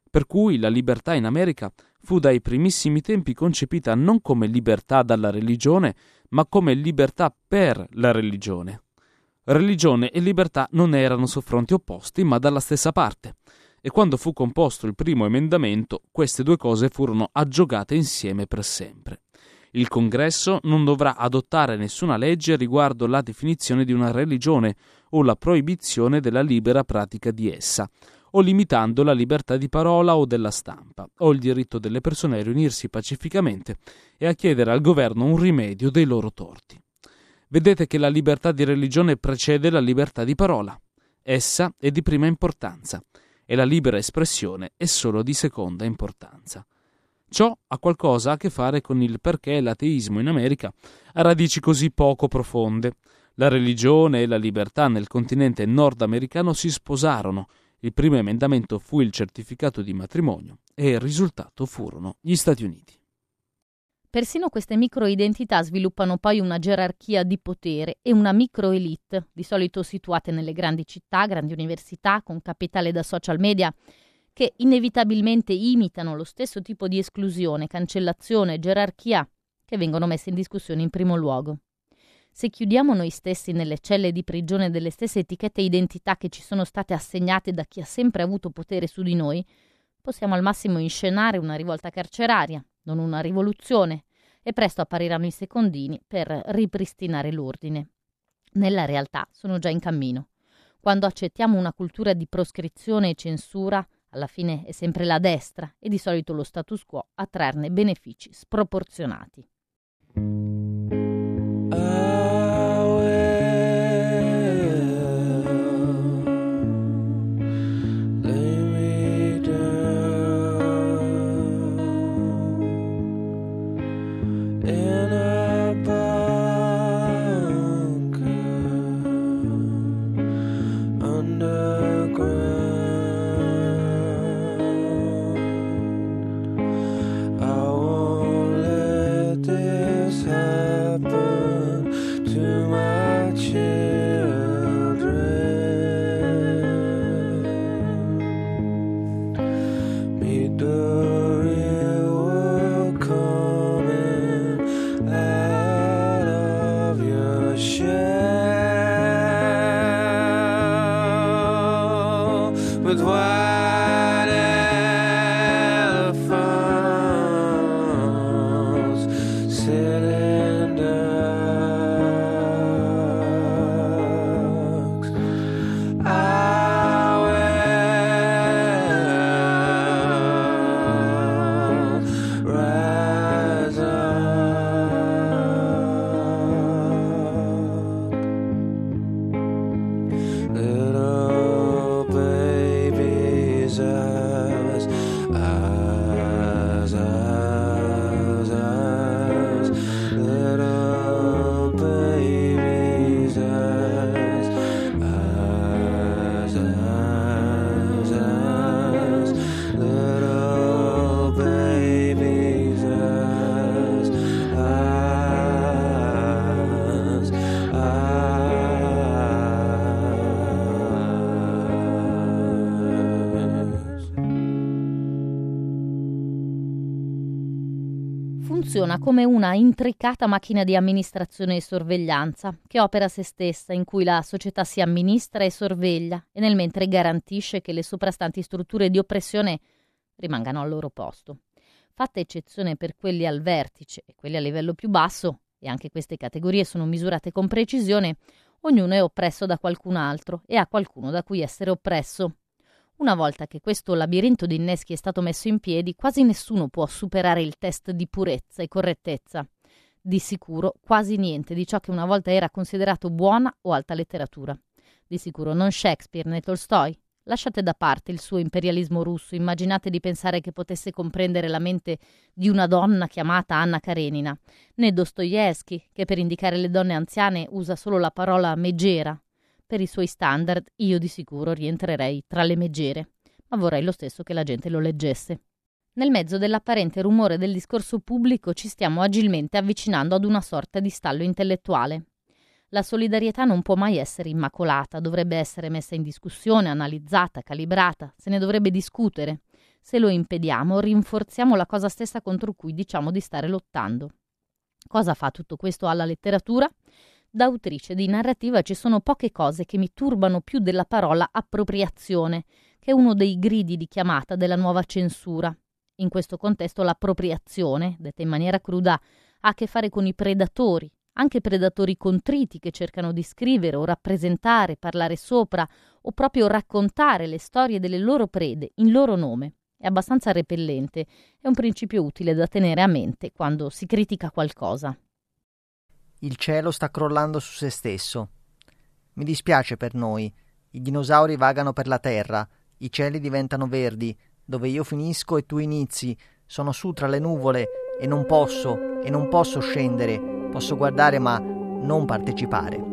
per cui la libertà in America fu dai primissimi tempi concepita non come libertà dalla religione, ma come libertà per la religione. Religione e libertà non erano su fronti opposti, ma dalla stessa parte. E quando fu composto il primo emendamento, queste due cose furono aggiogate insieme per sempre. Il Congresso non dovrà adottare nessuna legge riguardo la definizione di una religione o la proibizione della libera pratica di essa, o limitando la libertà di parola o della stampa, o il diritto delle persone a riunirsi pacificamente e a chiedere al governo un rimedio dei loro torti. Vedete che la libertà di religione precede la libertà di parola. Essa è di prima importanza e la libera espressione è solo di seconda importanza. Ciò ha qualcosa a che fare con il perché l'ateismo in America ha radici così poco profonde. La religione e la libertà nel continente nordamericano si sposarono. Il primo emendamento fu il certificato di matrimonio e il risultato furono gli Stati Uniti. Persino queste microidentità sviluppano poi una gerarchia di potere e una microelite, di solito situate nelle grandi città, grandi università, con capitale da social media, che inevitabilmente imitano lo stesso tipo di esclusione, cancellazione e gerarchia che vengono messe in discussione in primo luogo. Se chiudiamo noi stessi nelle celle di prigione delle stesse etichette e identità che ci sono state assegnate da chi ha sempre avuto potere su di noi, possiamo al massimo inscenare una rivolta carceraria, non una rivoluzione, e presto appariranno i secondini per ripristinare l'ordine. Nella realtà sono già in cammino. Quando accettiamo una cultura di proscrizione e censura, alla fine è sempre la destra e di solito lo status quo a trarne benefici sproporzionati. With white elephants sitting ducks, I will rise up, little baby's eyes, eyes, eyes, eyes, little baby's eyes, eyes, eyes, eyes, little baby's eyes, eyes, Funziona come una intricata macchina di amministrazione e sorveglianza che opera a se stessa, in cui la società si amministra e sorveglia e nel mentre garantisce che le soprastanti strutture di oppressione rimangano al loro posto. Fatta eccezione per quelli al vertice e quelli a livello più basso, e anche queste categorie sono misurate con precisione, ognuno è oppresso da qualcun altro e ha qualcuno da cui essere oppresso. Una volta che questo labirinto di inneschi è stato messo in piedi, quasi nessuno può superare il test di purezza e correttezza. Di sicuro quasi niente di ciò che una volta era considerato buona o alta letteratura. Di sicuro non Shakespeare né Tolstoi. Lasciate da parte il suo imperialismo russo, immaginate di pensare che potesse comprendere la mente di una donna chiamata Anna Karenina, né Dostoevsky, che per indicare le donne anziane usa solo la parola megera. Per i suoi standard io di sicuro rientrerei tra le megere, ma vorrei lo stesso che la gente lo leggesse. Nel mezzo dell'apparente rumore del discorso pubblico ci stiamo agilmente avvicinando ad una sorta di stallo intellettuale. La solidarietà non può mai essere immacolata, dovrebbe essere messa in discussione, analizzata, calibrata, se ne dovrebbe discutere. Se lo impediamo, rinforziamo la cosa stessa contro cui diciamo di stare lottando. Cosa fa tutto questo alla letteratura? Da autrice di narrativa ci sono poche cose che mi turbano più della parola appropriazione, che è uno dei gridi di chiamata della nuova censura. In questo contesto l'appropriazione, detta in maniera cruda, ha a che fare con i predatori, anche predatori contriti che cercano di scrivere o rappresentare, parlare sopra o proprio raccontare le storie delle loro prede in loro nome. È abbastanza repellente, è un principio utile da tenere a mente quando si critica qualcosa. Il cielo sta crollando su se stesso. Mi dispiace per noi. I dinosauri vagano per la terra, i cieli diventano verdi, dove io finisco e tu inizi. Sono su tra le nuvole e non posso scendere. Posso guardare ma non partecipare.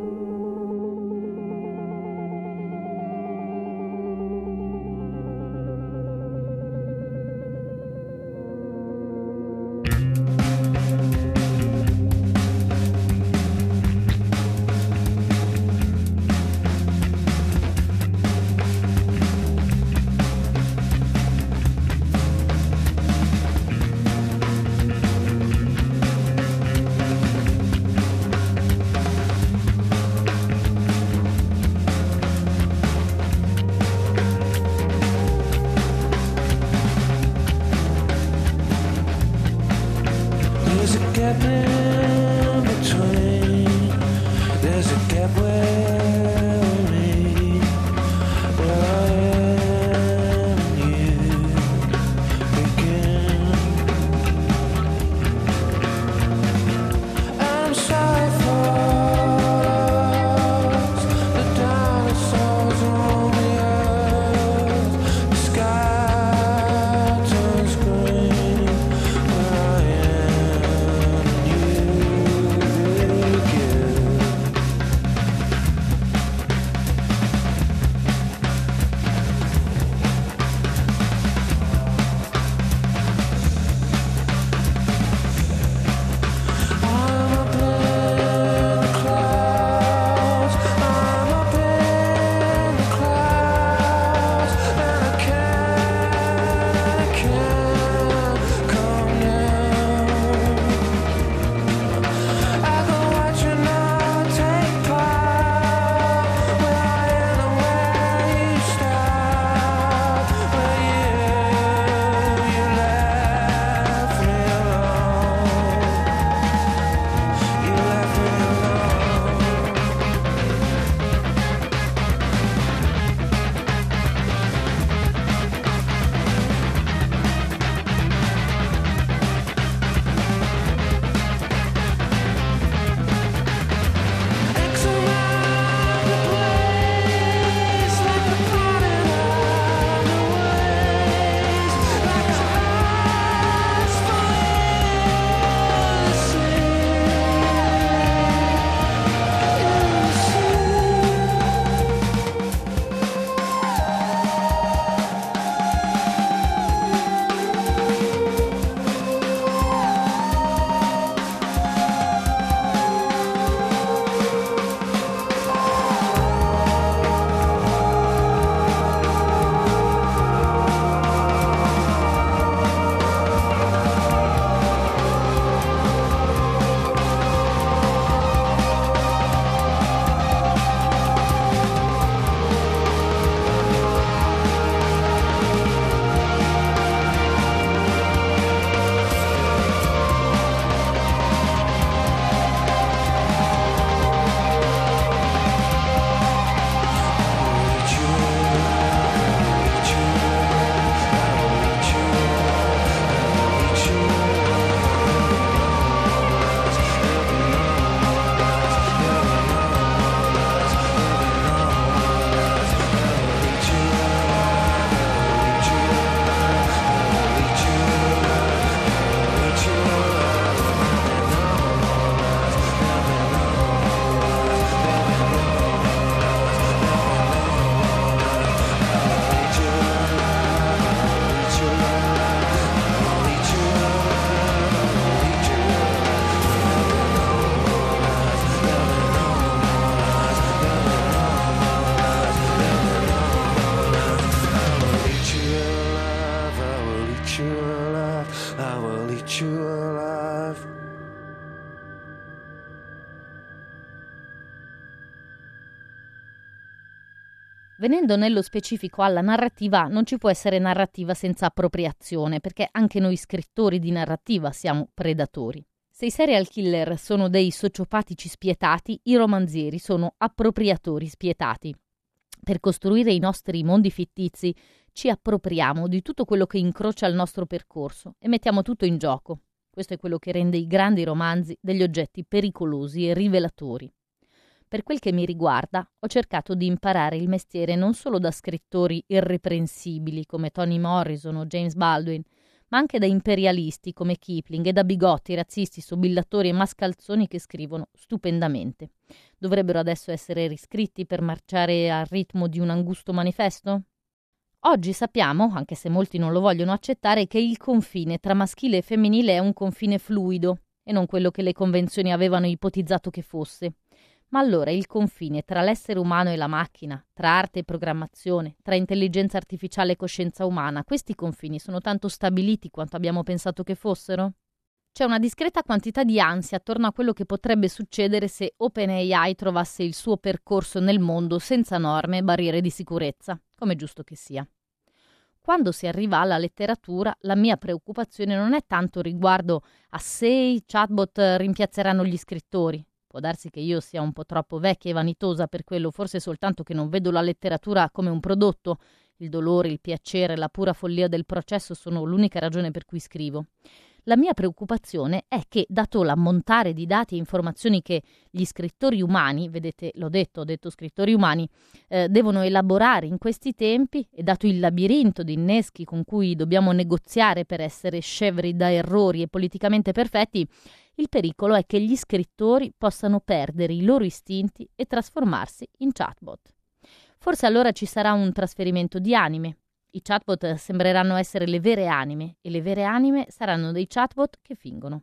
Venendo nello specifico alla narrativa, non ci può essere narrativa senza appropriazione, perché anche noi scrittori di narrativa siamo predatori. Se i serial killer sono dei sociopatici spietati, i romanzieri sono appropriatori spietati. Per costruire i nostri mondi fittizi ci appropriamo di tutto quello che incrocia il nostro percorso e mettiamo tutto in gioco. Questo è quello che rende i grandi romanzi degli oggetti pericolosi e rivelatori. Per quel che mi riguarda, ho cercato di imparare il mestiere non solo da scrittori irreprensibili come Toni Morrison o James Baldwin, ma anche da imperialisti come Kipling e da bigotti, razzisti, sobillatori e mascalzoni che scrivono stupendamente. Dovrebbero adesso essere riscritti per marciare al ritmo di un angusto manifesto? Oggi sappiamo, anche se molti non lo vogliono accettare, che il confine tra maschile e femminile è un confine fluido e non quello che le convenzioni avevano ipotizzato che fosse. Ma allora il confine tra l'essere umano e la macchina, tra arte e programmazione, tra intelligenza artificiale e coscienza umana, questi confini sono tanto stabiliti quanto abbiamo pensato che fossero? C'è una discreta quantità di ansia attorno a quello che potrebbe succedere se OpenAI trovasse il suo percorso nel mondo senza norme e barriere di sicurezza, come è giusto che sia. Quando si arriva alla letteratura, la mia preoccupazione non è tanto riguardo a se i chatbot rimpiazzeranno gli scrittori. Può darsi che io sia un po' troppo vecchia e vanitosa per quello, forse soltanto che non vedo la letteratura come un prodotto. Il dolore, il piacere, la pura follia del processo sono l'unica ragione per cui scrivo. La mia preoccupazione è che, dato l'ammontare di dati e informazioni che gli scrittori umani, vedete, ho detto scrittori umani, devono elaborare in questi tempi, e dato il labirinto di inneschi con cui dobbiamo negoziare per essere scevri da errori e politicamente perfetti, il pericolo è che gli scrittori possano perdere i loro istinti e trasformarsi in chatbot. Forse allora ci sarà un trasferimento di anime. I chatbot sembreranno essere le vere anime e le vere anime saranno dei chatbot che fingono.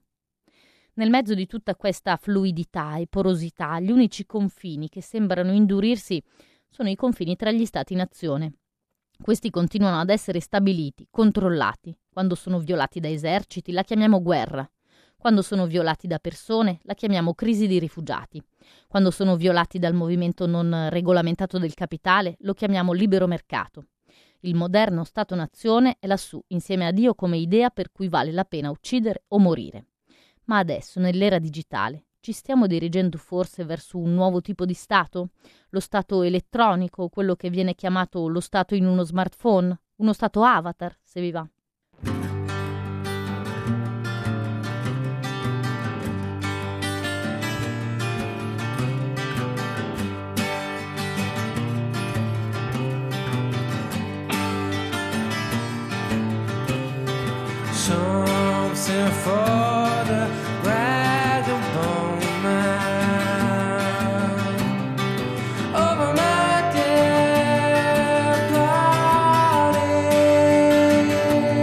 Nel mezzo di tutta questa fluidità e porosità, gli unici confini che sembrano indurirsi sono i confini tra gli stati-nazione. Questi continuano ad essere stabiliti, controllati. Quando sono violati da eserciti, la chiamiamo guerra. Quando sono violati da persone, la chiamiamo crisi di rifugiati. Quando sono violati dal movimento non regolamentato del capitale, lo chiamiamo libero mercato. Il moderno Stato-nazione è lassù, insieme a Dio, come idea per cui vale la pena uccidere o morire. Ma adesso, nell'era digitale, ci stiamo dirigendo forse verso un nuovo tipo di Stato? Lo Stato elettronico, quello che viene chiamato lo Stato in uno smartphone? Uno Stato avatar, se vi va. Something for the vagabond man over my dead body.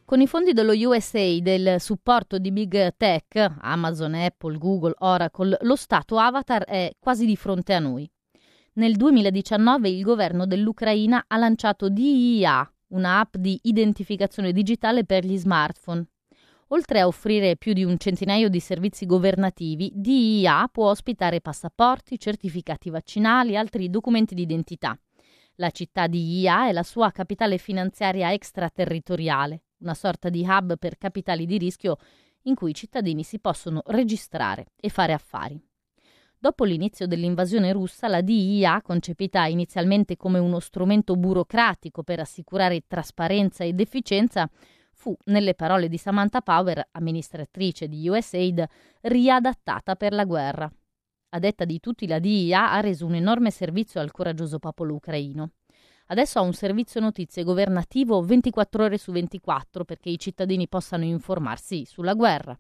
Con i fondi dello USA e del supporto di Big Tech, Amazon, Apple, Google, Oracle, lo Stato avatar è quasi di fronte a noi. Nel 2019 il governo dell'Ucraina ha lanciato DIA, una app di identificazione digitale per gli smartphone. Oltre a offrire più di un centinaio di servizi governativi, DIA può ospitare passaporti, certificati vaccinali e altri documenti di identità. La città di IA è la sua capitale finanziaria extraterritoriale, una sorta di hub per capitali di rischio in cui i cittadini si possono registrare e fare affari. Dopo l'inizio dell'invasione russa, la DIA, concepita inizialmente come uno strumento burocratico per assicurare trasparenza ed efficienza, fu, nelle parole di Samantha Power, amministratrice di USAID, riadattata per la guerra. A detta di tutti, la DIA ha reso un enorme servizio al coraggioso popolo ucraino. Adesso ha un servizio notizie governativo 24 ore su 24 perché i cittadini possano informarsi sulla guerra.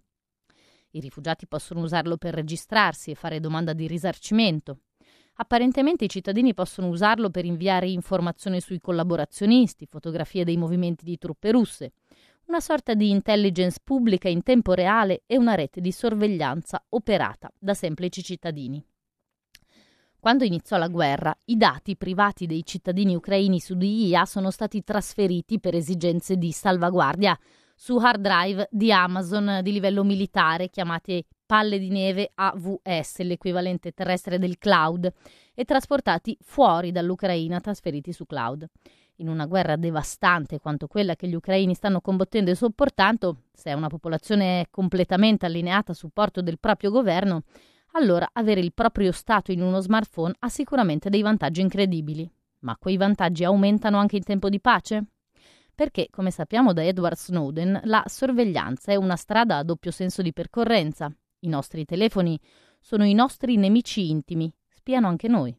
I rifugiati possono usarlo per registrarsi e fare domanda di risarcimento. Apparentemente i cittadini possono usarlo per inviare informazioni sui collaborazionisti, fotografie dei movimenti di truppe russe, una sorta di intelligence pubblica in tempo reale e una rete di sorveglianza operata da semplici cittadini. Quando iniziò la guerra, i dati privati dei cittadini ucraini su DIA sono stati trasferiti per esigenze di salvaguardia su hard drive di Amazon di livello militare chiamate palle di neve AWS, l'equivalente terrestre del cloud, e trasportati fuori dall'Ucraina, trasferiti su cloud. In una guerra devastante quanto quella che gli ucraini stanno combattendo e sopportando, se una popolazione è completamente allineata a supporto del proprio governo, allora avere il proprio Stato in uno smartphone ha sicuramente dei vantaggi incredibili. Ma quei vantaggi aumentano anche in tempo di pace? Perché, come sappiamo da Edward Snowden, la sorveglianza è una strada a doppio senso di percorrenza. I nostri telefoni sono i nostri nemici intimi, spiano anche noi.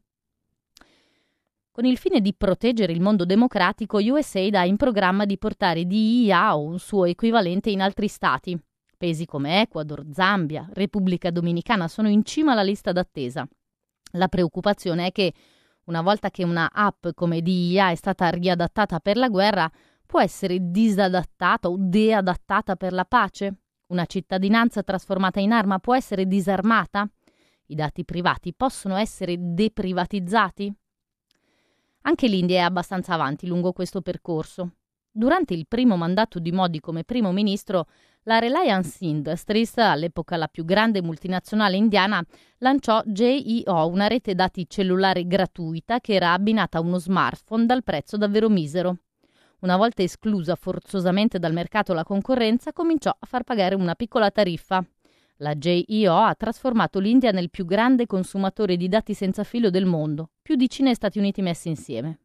Con il fine di proteggere il mondo democratico, USAID ha in programma di portare DIA o un suo equivalente in altri stati. Paesi come Ecuador, Zambia, Repubblica Dominicana sono in cima alla lista d'attesa. La preoccupazione è che, una volta che una app come DIA è stata riadattata per la guerra, può essere disadattata o deadattata per la pace? Una cittadinanza trasformata in arma può essere disarmata? I dati privati possono essere deprivatizzati? Anche l'India è abbastanza avanti lungo questo percorso. Durante il primo mandato di Modi come primo ministro, la Reliance Industries, all'epoca la più grande multinazionale indiana, lanciò JEO, una rete dati cellulare gratuita che era abbinata a uno smartphone dal prezzo davvero misero. Una volta esclusa forzosamente dal mercato la concorrenza, cominciò a far pagare una piccola tariffa. La JEO ha trasformato l'India nel più grande consumatore di dati senza filo del mondo, più di Cina e Stati Uniti messi insieme.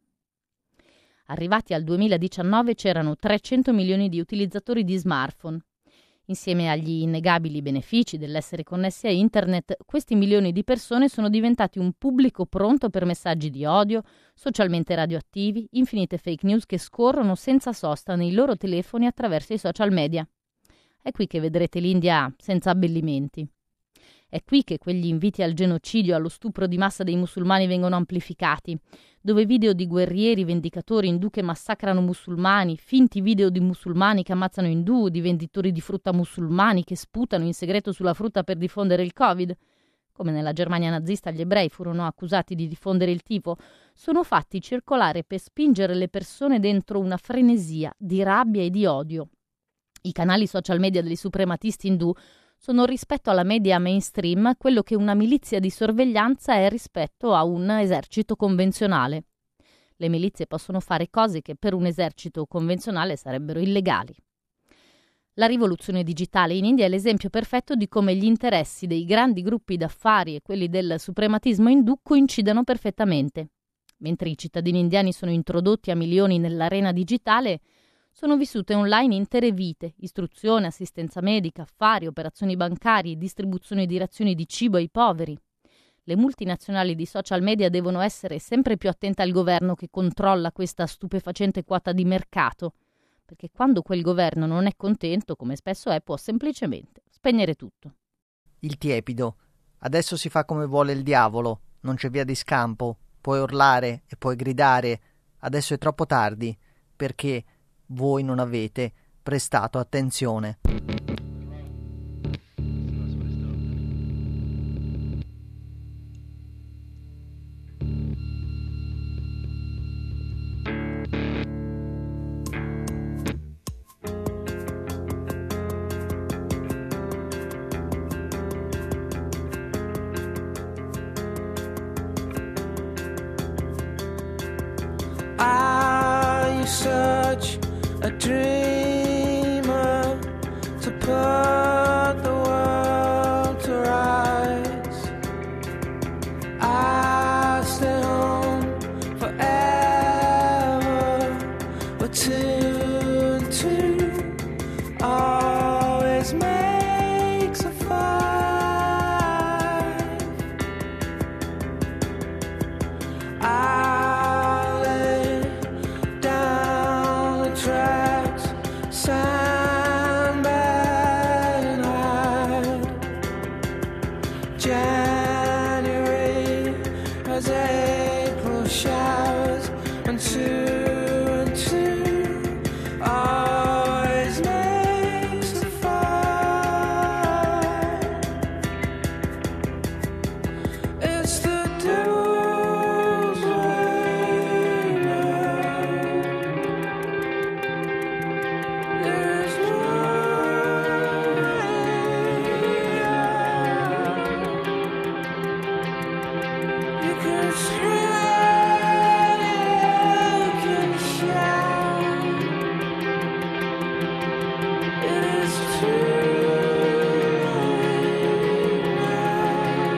Arrivati al 2019 c'erano 300 milioni di utilizzatori di smartphone. Insieme agli innegabili benefici dell'essere connessi a Internet, questi milioni di persone sono diventati un pubblico pronto per messaggi di odio, socialmente radioattivi, infinite fake news che scorrono senza sosta nei loro telefoni attraverso i social media. È qui che vedrete l'India senza abbellimenti. È qui che quegli inviti al genocidio e allo stupro di massa dei musulmani vengono amplificati, dove video di guerrieri vendicatori indù che massacrano musulmani, finti video di musulmani che ammazzano indù, di venditori di frutta musulmani che sputano in segreto sulla frutta per diffondere il Covid, come nella Germania nazista gli ebrei furono accusati di diffondere il tifo, sono fatti circolare per spingere le persone dentro una frenesia di rabbia e di odio. I canali social media dei suprematisti indù sono rispetto alla media mainstream quello che una milizia di sorveglianza è rispetto a un esercito convenzionale. Le milizie possono fare cose che per un esercito convenzionale sarebbero illegali. La rivoluzione digitale in India è l'esempio perfetto di come gli interessi dei grandi gruppi d'affari e quelli del suprematismo indù coincidano perfettamente. Mentre i cittadini indiani sono introdotti a milioni nell'arena digitale, sono vissute online intere vite, istruzione, assistenza medica, affari, operazioni bancarie, distribuzione di razioni di cibo ai poveri. Le multinazionali di social media devono essere sempre più attente al governo che controlla questa stupefacente quota di mercato, perché quando quel governo non è contento, come spesso è, può semplicemente spegnere tutto. Il tiepido. Adesso si fa come vuole il diavolo, non c'è via di scampo, puoi urlare e puoi gridare, adesso è troppo tardi, perché voi non avete prestato attenzione. Are you such a dreamer to put the world to rights? I stay home forever, but two and two always makes a five. I lay down the tracks, sandbag and hide. January has April showers, and two always makes a five. It's the devil's way now. There's no way out. You can scream, you can shout. It is too late now.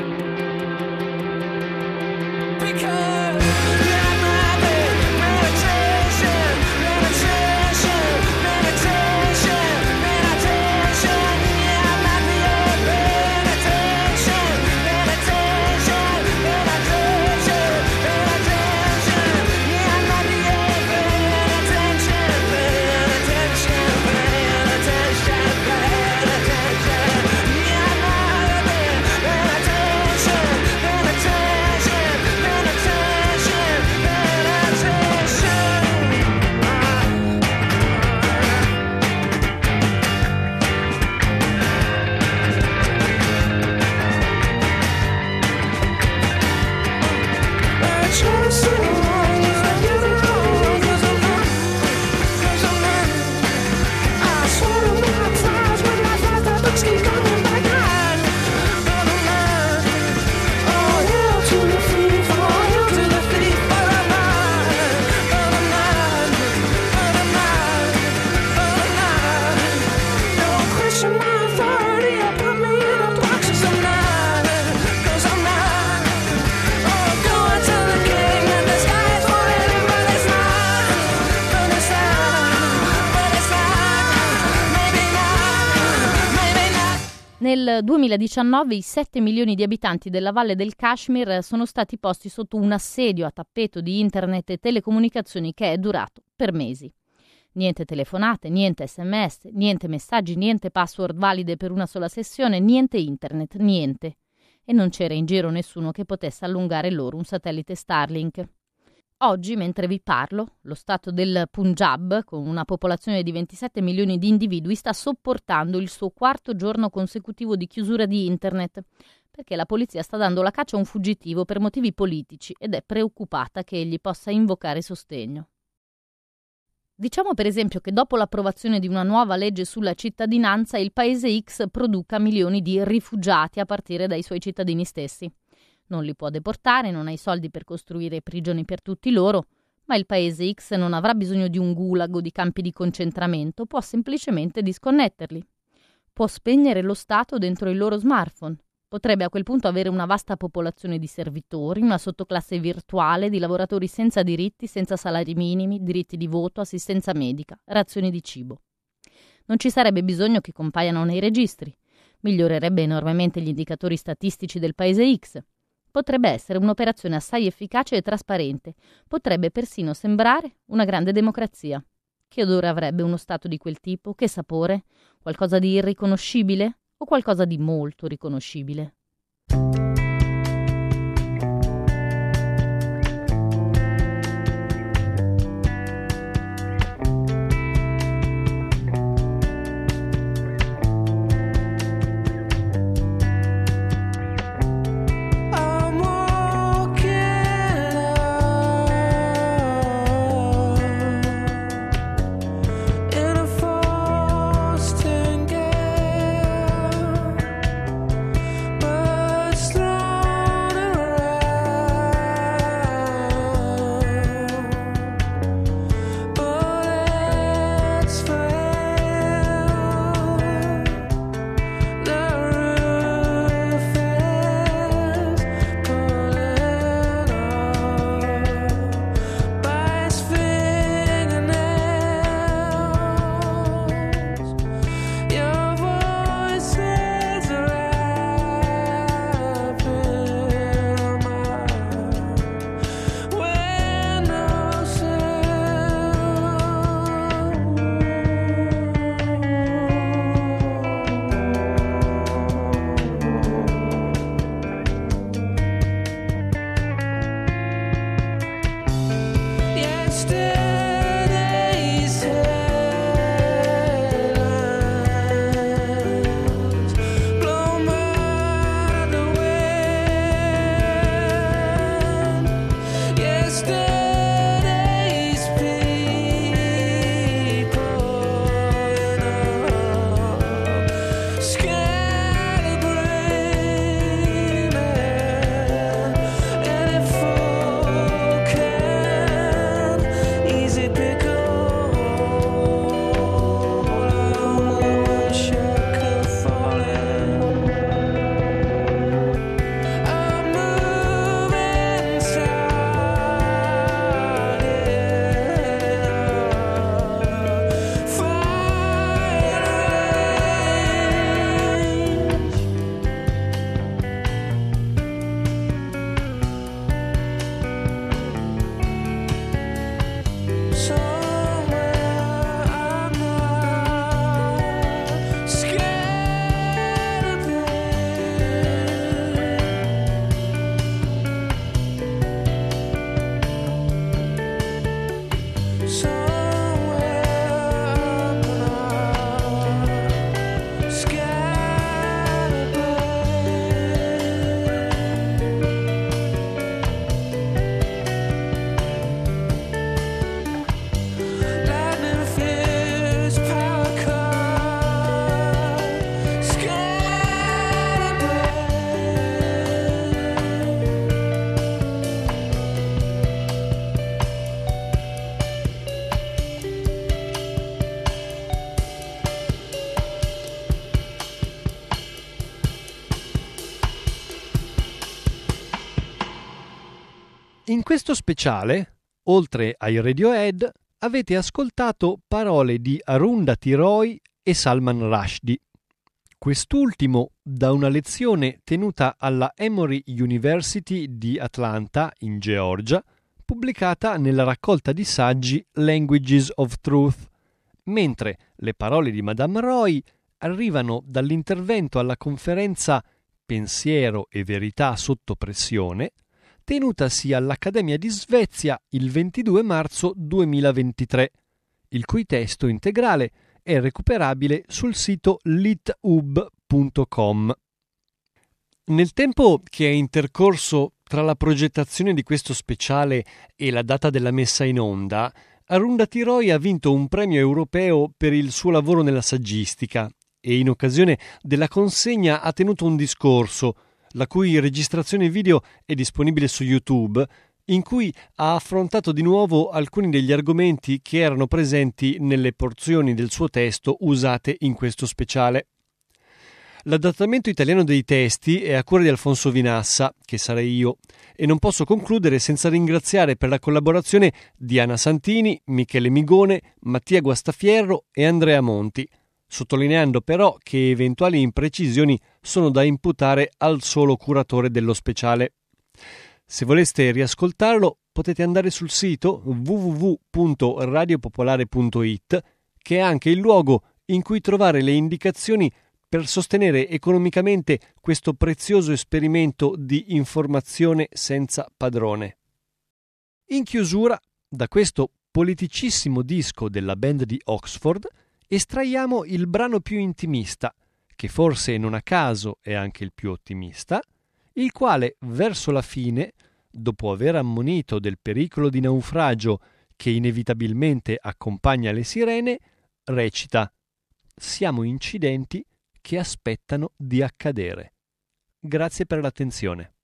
Because you're not there. Meditation, meditation, meditation, meditation. Yeah, I'm not the old meditation, meditation, meditation, meditation. Yeah, I'm not the old meditation, meditation, meditation, meditation. Yeah, I'm not the meditation, meditation, meditation, Nel 2019 i 7 milioni di abitanti della Valle del Kashmir sono stati posti sotto un assedio a tappeto di internet e telecomunicazioni che è durato per mesi. Niente telefonate, niente sms, niente messaggi, niente password valide per una sola sessione, niente internet, niente. E non c'era in giro nessuno che potesse allungare loro un satellite Starlink. Oggi, mentre vi parlo, lo stato del Punjab, con una popolazione di 27 milioni di individui, sta sopportando il suo 4º giorno consecutivo di chiusura di internet, perché la polizia sta dando la caccia a un fuggitivo per motivi politici ed è preoccupata che egli possa invocare sostegno. Diciamo per esempio che dopo l'approvazione di una nuova legge sulla cittadinanza il paese X produca milioni di rifugiati a partire dai suoi cittadini stessi. Non li può deportare, non ha i soldi per costruire prigioni per tutti loro, ma il paese X non avrà bisogno di un gulag o di campi di concentramento, può semplicemente disconnetterli. Può spegnere lo Stato dentro il loro smartphone. Potrebbe a quel punto avere una vasta popolazione di servitori, una sottoclasse virtuale di lavoratori senza diritti, senza salari minimi, diritti di voto, assistenza medica, razioni di cibo. Non ci sarebbe bisogno che compaiano nei registri. Migliorerebbe enormemente gli indicatori statistici del paese X. Potrebbe essere un'operazione assai efficace e trasparente. Potrebbe persino sembrare una grande democrazia. Che odore avrebbe uno Stato di quel tipo? Che sapore? Qualcosa di irriconoscibile? O qualcosa di molto riconoscibile? In questo speciale, oltre ai Radiohead, avete ascoltato parole di Arundhati Roy e Salman Rushdie. Quest'ultimo da una lezione tenuta alla Emory University di Atlanta, in Georgia, pubblicata nella raccolta di saggi Languages of Truth, mentre le parole di Madame Roy arrivano dall'intervento alla conferenza Pensiero e verità sotto pressione, tenutasi all'Accademia di Svezia il 22 marzo 2023, il cui testo integrale è recuperabile sul sito litub.com. Nel tempo che è intercorso tra la progettazione di questo speciale e la data della messa in onda, Arundhati Roy ha vinto un premio europeo per il suo lavoro nella saggistica e in occasione della consegna ha tenuto un discorso, la cui registrazione video è disponibile su YouTube, in cui ha affrontato di nuovo alcuni degli argomenti che erano presenti nelle porzioni del suo testo usate in questo speciale. L'adattamento italiano dei testi è a cura di Alfonso Vinassa, che sarei io, e non posso concludere senza ringraziare per la collaborazione Diana Santini, Michele Migone, Mattia Guastafierro e Andrea Monti, sottolineando però che eventuali imprecisioni sono da imputare al solo curatore dello speciale. Se voleste riascoltarlo, potete andare sul sito www.radiopopolare.it, che è anche il luogo in cui trovare le indicazioni per sostenere economicamente questo prezioso esperimento di informazione senza padrone. In chiusura, da questo politicissimo disco della band di Oxford, estraiamo il brano più intimista, che forse non a caso è anche il più ottimista, il quale verso la fine, dopo aver ammonito del pericolo di naufragio che inevitabilmente accompagna le sirene, recita: «Siamo incidenti che aspettano di accadere». Grazie per l'attenzione.